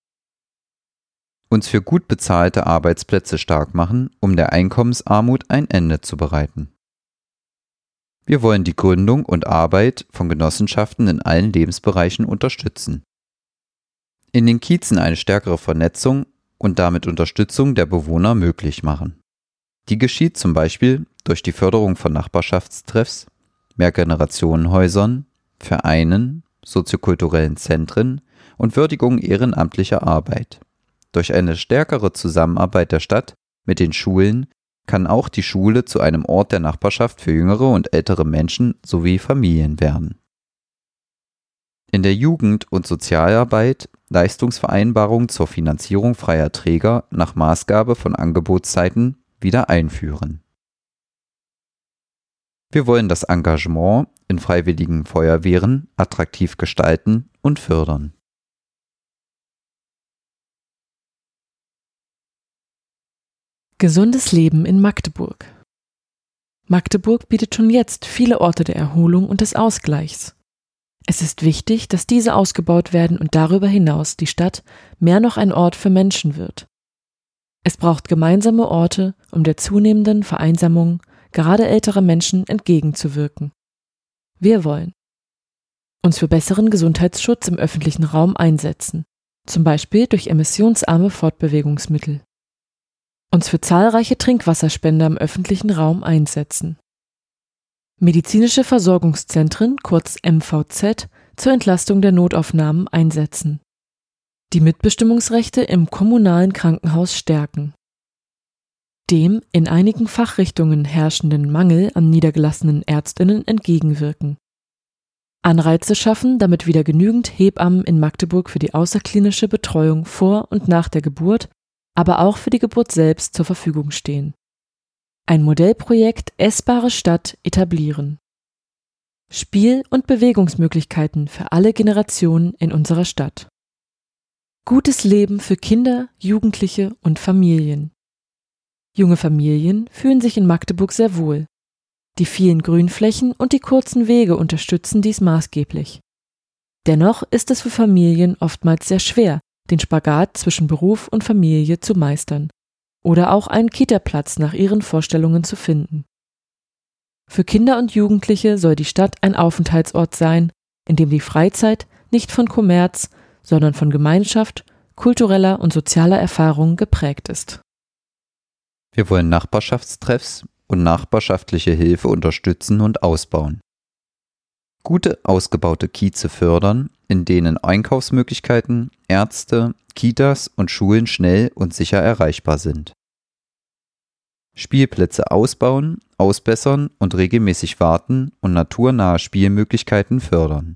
Speaker 2: Uns für gut bezahlte Arbeitsplätze stark machen, um der Einkommensarmut ein Ende zu bereiten. Wir wollen die Gründung und Arbeit von Genossenschaften in allen Lebensbereichen unterstützen. In den Kiezen eine stärkere Vernetzung und damit Unterstützung der Bewohner möglich machen. Die geschieht zum Beispiel durch die Förderung von Nachbarschaftstreffs, Mehrgenerationenhäusern, Vereinen, soziokulturellen Zentren und Würdigung ehrenamtlicher Arbeit. Durch eine stärkere Zusammenarbeit der Stadt mit den Schulen kann auch die Schule zu einem Ort der Nachbarschaft für jüngere und ältere Menschen sowie Familien werden. In der Jugend- und Sozialarbeit Leistungsvereinbarungen zur Finanzierung freier Träger nach Maßgabe von Angebotszeiten wieder einführen. Wir wollen das Engagement in freiwilligen Feuerwehren attraktiv gestalten und fördern.
Speaker 1: Gesundes Leben in Magdeburg. Magdeburg bietet schon jetzt viele Orte der Erholung und des Ausgleichs. Es ist wichtig, dass diese ausgebaut werden und darüber hinaus die Stadt mehr noch ein Ort für Menschen wird. Es braucht gemeinsame Orte, um der zunehmenden Vereinsamung gerade älterer Menschen entgegenzuwirken. Wir wollen uns für besseren Gesundheitsschutz im öffentlichen Raum einsetzen, zum Beispiel durch emissionsarme Fortbewegungsmittel. uns für zahlreiche Trinkwasserspender im öffentlichen Raum einsetzen. Medizinische Versorgungszentren, kurz MVZ, zur Entlastung der Notaufnahmen einsetzen. Die Mitbestimmungsrechte im kommunalen Krankenhaus stärken. Dem in einigen Fachrichtungen herrschenden Mangel an niedergelassenen ÄrztInnen entgegenwirken. Anreize schaffen, damit wieder genügend Hebammen in Magdeburg für die außerklinische Betreuung vor und nach der Geburt, aber auch für die Geburt selbst zur Verfügung stehen. Ein Modellprojekt Essbare Stadt etablieren. Spiel- und Bewegungsmöglichkeiten für alle Generationen in unserer Stadt. Gutes Leben für Kinder, Jugendliche und Familien. Junge Familien fühlen sich in Magdeburg sehr wohl. Die vielen Grünflächen und die kurzen Wege unterstützen dies maßgeblich. Dennoch ist es für Familien oftmals sehr schwer, den Spagat zwischen Beruf und Familie zu meistern oder auch einen Kita-Platz nach ihren Vorstellungen zu finden. Für Kinder und Jugendliche soll die Stadt ein Aufenthaltsort sein, in dem die Freizeit nicht von Kommerz, sondern von Gemeinschaft, kultureller und sozialer Erfahrung geprägt ist.
Speaker 2: Wir wollen Nachbarschaftstreffs und nachbarschaftliche Hilfe unterstützen und ausbauen. Gute, ausgebaute Kieze fördern, in denen Einkaufsmöglichkeiten, Ärzte, Kitas und Schulen schnell und sicher erreichbar sind. Spielplätze ausbauen, ausbessern und regelmäßig warten und naturnahe Spielmöglichkeiten fördern.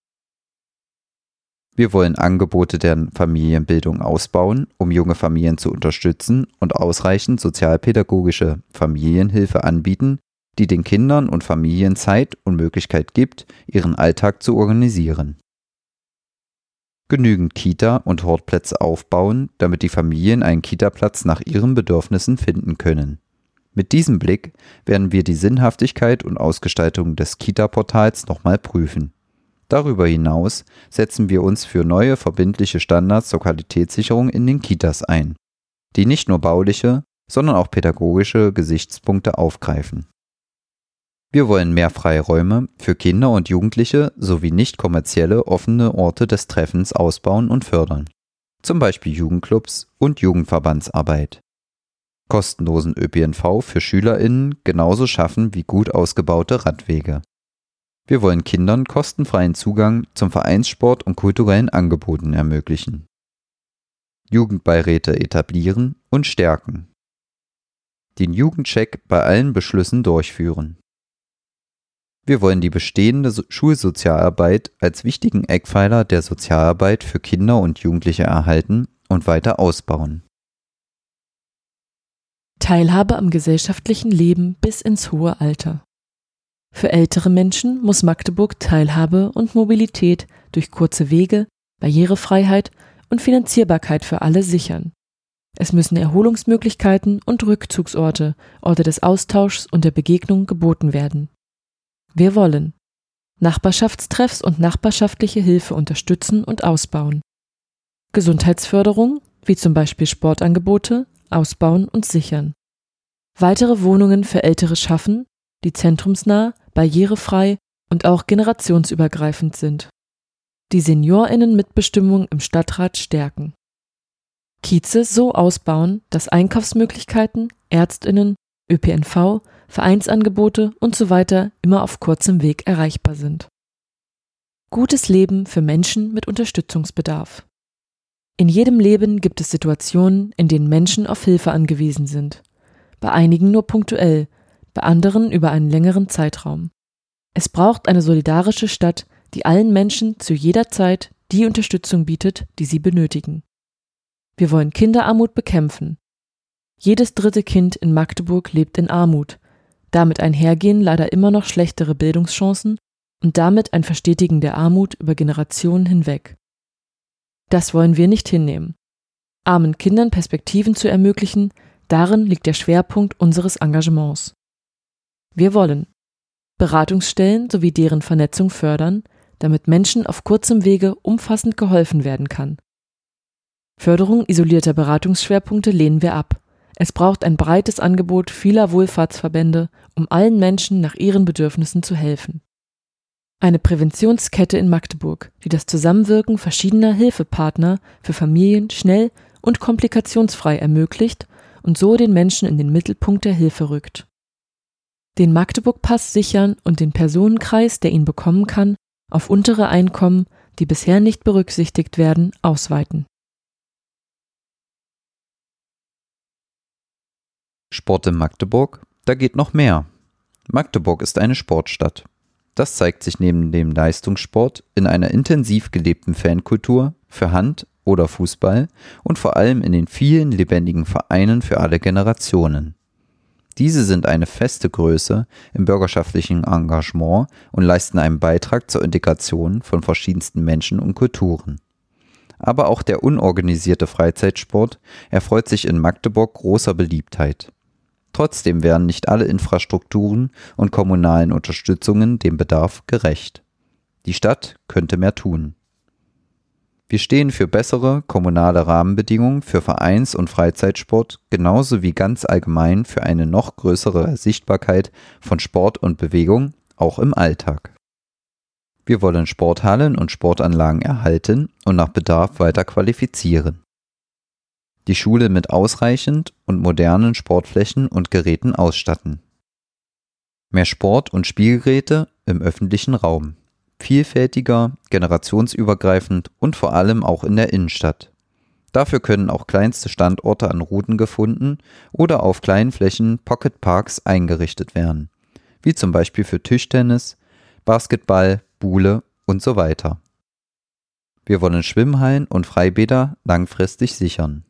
Speaker 2: Wir wollen Angebote der Familienbildung ausbauen, um junge Familien zu unterstützen und ausreichend sozialpädagogische Familienhilfe anbieten, die den Kindern und Familien Zeit und Möglichkeit gibt, ihren Alltag zu organisieren. Genügend Kita- und Hortplätze aufbauen, damit die Familien einen Kitaplatz nach ihren Bedürfnissen finden können. Mit diesem Blick werden wir die Sinnhaftigkeit und Ausgestaltung des Kita-Portals nochmal prüfen. Darüber hinaus setzen wir uns für neue verbindliche Standards zur Qualitätssicherung in den Kitas ein, die nicht nur bauliche, sondern auch pädagogische Gesichtspunkte aufgreifen. Wir wollen mehr Freiräume für Kinder und Jugendliche sowie nicht kommerzielle offene Orte des Treffens ausbauen und fördern, zum Beispiel Jugendclubs und Jugendverbandsarbeit. Kostenlosen ÖPNV für SchülerInnen genauso schaffen wie gut ausgebaute Radwege. Wir wollen Kindern kostenfreien Zugang zum Vereinssport und kulturellen Angeboten ermöglichen. Jugendbeiräte etablieren und stärken. Den Jugendcheck bei allen Beschlüssen durchführen. Wir wollen die bestehende Schulsozialarbeit als wichtigen Eckpfeiler der Sozialarbeit für Kinder und Jugendliche erhalten und weiter ausbauen.
Speaker 1: Teilhabe am gesellschaftlichen Leben bis ins hohe Alter. Für ältere Menschen muss Magdeburg Teilhabe und Mobilität durch kurze Wege, Barrierefreiheit und Finanzierbarkeit für alle sichern. Es müssen Erholungsmöglichkeiten und Rückzugsorte, Orte des Austauschs und der Begegnung geboten werden. Wir wollen Nachbarschaftstreffs und nachbarschaftliche Hilfe unterstützen und ausbauen. Gesundheitsförderung, wie zum Beispiel Sportangebote, ausbauen und sichern. Weitere Wohnungen für Ältere schaffen, die zentrumsnah, barrierefrei und auch generationsübergreifend sind. Die SeniorInnen-Mitbestimmung im Stadtrat stärken. Kieze so ausbauen, dass Einkaufsmöglichkeiten, ÄrztInnen, ÖPNV, Vereinsangebote usw. immer auf kurzem Weg erreichbar sind. Gutes Leben für Menschen mit Unterstützungsbedarf. In jedem Leben gibt es Situationen, in denen Menschen auf Hilfe angewiesen sind. Bei einigen nur punktuell, bei anderen über einen längeren Zeitraum. Es braucht eine solidarische Stadt, die allen Menschen zu jeder Zeit die Unterstützung bietet, die sie benötigen. Wir wollen Kinderarmut bekämpfen. Jedes dritte Kind in Magdeburg lebt in Armut. Damit einhergehen leider immer noch schlechtere Bildungschancen und damit ein Verstetigen der Armut über Generationen hinweg. Das wollen wir nicht hinnehmen. Armen Kindern Perspektiven zu ermöglichen, darin liegt der Schwerpunkt unseres Engagements. Wir wollen Beratungsstellen sowie deren Vernetzung fördern, damit Menschen auf kurzem Wege umfassend geholfen werden kann. Förderung isolierter Beratungsschwerpunkte lehnen wir ab. Es braucht ein breites Angebot vieler Wohlfahrtsverbände, um allen Menschen nach ihren Bedürfnissen zu helfen. Eine Präventionskette in Magdeburg, die das Zusammenwirken verschiedener Hilfepartner für Familien schnell und komplikationsfrei ermöglicht und so den Menschen in den Mittelpunkt der Hilfe rückt. Den Magdeburg-Pass sichern und den Personenkreis, der ihn bekommen kann, auf untere Einkommen, die bisher nicht berücksichtigt werden, ausweiten.
Speaker 2: Sport in Magdeburg? Da geht noch mehr. Magdeburg ist eine Sportstadt. Das zeigt sich neben dem Leistungssport in einer intensiv gelebten Fankultur für Hand oder Fußball und vor allem in den vielen lebendigen Vereinen für alle Generationen. Diese sind eine feste Größe im bürgerschaftlichen Engagement und leisten einen Beitrag zur Integration von verschiedensten Menschen und Kulturen. Aber auch der unorganisierte Freizeitsport erfreut sich in Magdeburg großer Beliebtheit. Trotzdem werden nicht alle Infrastrukturen und kommunalen Unterstützungen dem Bedarf gerecht. Die Stadt könnte mehr tun. Wir stehen für bessere kommunale Rahmenbedingungen für Vereins- und Freizeitsport, genauso wie ganz allgemein für eine noch größere Sichtbarkeit von Sport und Bewegung, auch im Alltag. Wir wollen Sporthallen und Sportanlagen erhalten und nach Bedarf weiter qualifizieren. Die Schule mit ausreichend und modernen Sportflächen und Geräten ausstatten. Mehr Sport- und Spielgeräte im öffentlichen Raum. Vielfältiger, generationsübergreifend und vor allem auch in der Innenstadt. Dafür können auch kleinste Standorte an Routen gefunden oder auf kleinen Flächen Pocketparks eingerichtet werden, wie zum Beispiel für Tischtennis, Basketball, Bowle und so weiter. Wir wollen Schwimmhallen und Freibäder langfristig sichern.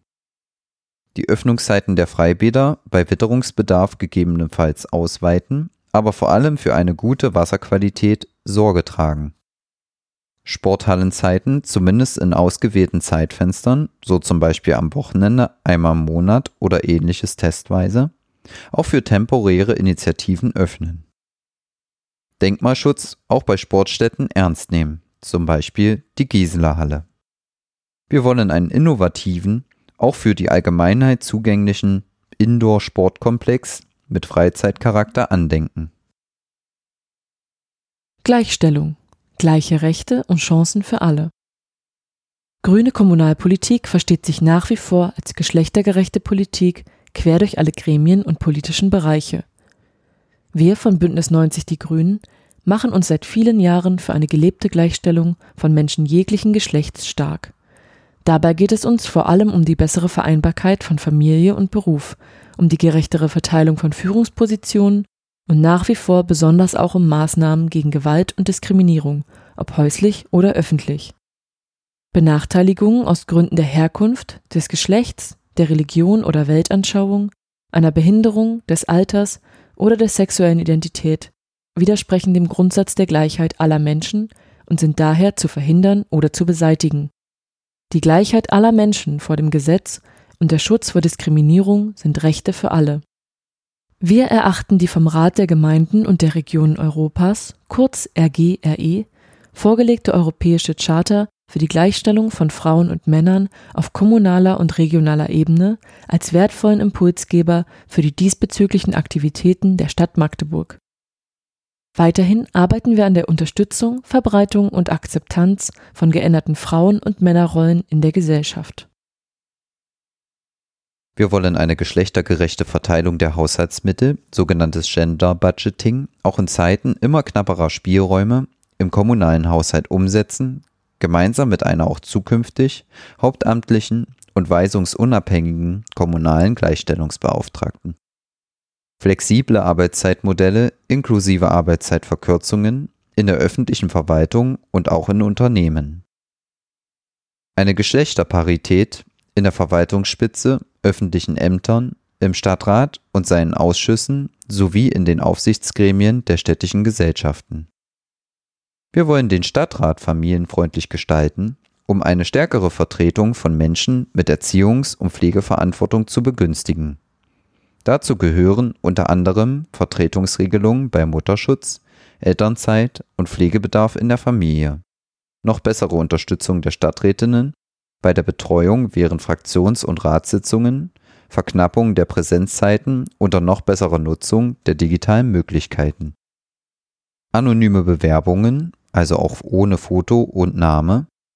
Speaker 2: Die Öffnungszeiten der Freibäder bei Witterungsbedarf gegebenenfalls ausweiten, aber vor allem für eine gute Wasserqualität Sorge tragen. Sporthallenzeiten zumindest in ausgewählten Zeitfenstern, so zum Beispiel am Wochenende einmal im Monat oder ähnliches testweise, auch für temporäre Initiativen öffnen. Denkmalschutz auch bei Sportstätten ernst nehmen, zum Beispiel die Gieseler Halle. Wir wollen einen innovativen, auch für die Allgemeinheit zugänglichen Indoor-Sportkomplex mit Freizeitcharakter andenken.
Speaker 1: Gleichstellung, gleiche Rechte und Chancen für alle. Grüne Kommunalpolitik versteht sich nach wie vor als geschlechtergerechte Politik quer durch alle Gremien und politischen Bereiche. Wir von Bündnis 90 Die Grünen machen uns seit vielen Jahren für eine gelebte Gleichstellung von Menschen jeglichen Geschlechts stark. Dabei geht es uns vor allem um die bessere Vereinbarkeit von Familie und Beruf, um die gerechtere Verteilung von Führungspositionen und nach wie vor besonders auch um Maßnahmen gegen Gewalt und Diskriminierung, ob häuslich oder öffentlich. Benachteiligungen aus Gründen der Herkunft, des Geschlechts, der Religion oder Weltanschauung, einer Behinderung, des Alters oder der sexuellen Identität widersprechen dem Grundsatz der Gleichheit aller Menschen und sind daher zu verhindern oder zu beseitigen. Die Gleichheit aller Menschen vor dem Gesetz und der Schutz vor Diskriminierung sind Rechte für alle. Wir erachten die vom Rat der Gemeinden und der Regionen Europas, kurz RGRE, vorgelegte Europäische Charta für die Gleichstellung von Frauen und Männern auf kommunaler und regionaler Ebene als wertvollen Impulsgeber für die diesbezüglichen Aktivitäten der Stadt Magdeburg. Weiterhin arbeiten wir an der Unterstützung, Verbreitung und Akzeptanz von geänderten Frauen- und Männerrollen in der Gesellschaft.
Speaker 2: Wir wollen eine geschlechtergerechte Verteilung der Haushaltsmittel, sogenanntes Gender Budgeting, auch in Zeiten immer knapperer Spielräume im kommunalen Haushalt umsetzen, gemeinsam mit einer auch zukünftig hauptamtlichen und weisungsunabhängigen kommunalen Gleichstellungsbeauftragten. Flexible Arbeitszeitmodelle inklusive Arbeitszeitverkürzungen in der öffentlichen Verwaltung und auch in Unternehmen. Eine Geschlechterparität in der Verwaltungsspitze, öffentlichen Ämtern, im Stadtrat und seinen Ausschüssen sowie in den Aufsichtsgremien der städtischen Gesellschaften. Wir wollen den Stadtrat familienfreundlich gestalten, um eine stärkere Vertretung von Menschen mit Erziehungs- und Pflegeverantwortung zu begünstigen. Dazu gehören unter anderem Vertretungsregelungen bei Mutterschutz, Elternzeit und Pflegebedarf in der Familie, noch bessere Unterstützung der Stadträtinnen bei der Betreuung während Fraktions- und Ratssitzungen, Verknappung der Präsenzzeiten unter noch besserer Nutzung der digitalen Möglichkeiten. Anonyme Bewerbungen, also auch ohne Foto und Name,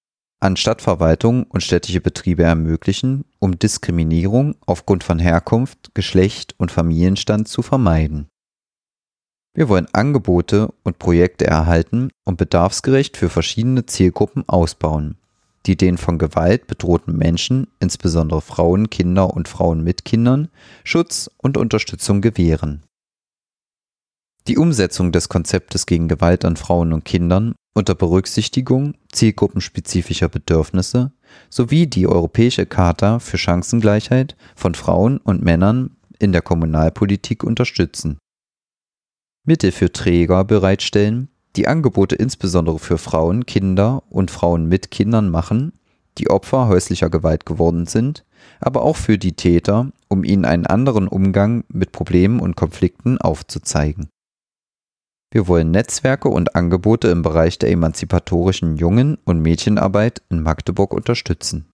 Speaker 2: an Stadtverwaltung und städtische Betriebe ermöglichen, um Diskriminierung aufgrund von Herkunft, Geschlecht und Familienstand zu vermeiden. Wir wollen Angebote und Projekte erhalten und bedarfsgerecht für verschiedene Zielgruppen ausbauen, die den von Gewalt bedrohten Menschen, insbesondere Frauen, Kinder und Frauen mit Kindern, Schutz und Unterstützung gewähren. Die Umsetzung des Konzeptes gegen Gewalt an Frauen und Kindern unter Berücksichtigung zielgruppenspezifischer Bedürfnisse sowie die Europäische Charta für Chancengleichheit von Frauen und Männern in der Kommunalpolitik unterstützen. Mittel für Träger bereitstellen, die Angebote insbesondere für Frauen, Kinder und Frauen mit Kindern machen, die Opfer häuslicher Gewalt geworden sind, aber auch für die Täter, um ihnen einen anderen Umgang mit Problemen und Konflikten aufzuzeigen. Wir wollen Netzwerke und Angebote im Bereich der emanzipatorischen Jungen- und Mädchenarbeit in Magdeburg unterstützen.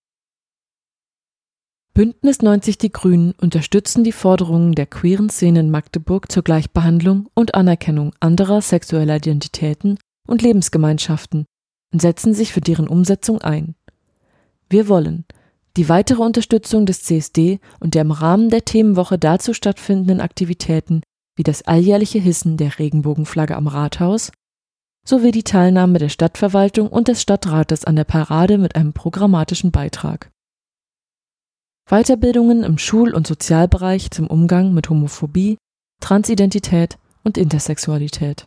Speaker 1: Bündnis 90 Die Grünen unterstützen die Forderungen der queeren Szene in Magdeburg zur Gleichbehandlung und Anerkennung anderer sexueller Identitäten und Lebensgemeinschaften und setzen sich für deren Umsetzung ein. Wir wollen die weitere Unterstützung des CSD und der im Rahmen der Themenwoche dazu stattfindenden Aktivitäten wie das alljährliche Hissen der Regenbogenflagge am Rathaus sowie die Teilnahme der Stadtverwaltung und des Stadtrates an der Parade mit einem programmatischen Beitrag. Weiterbildungen im Schul- und Sozialbereich zum Umgang mit Homophobie, Transidentität und Intersexualität.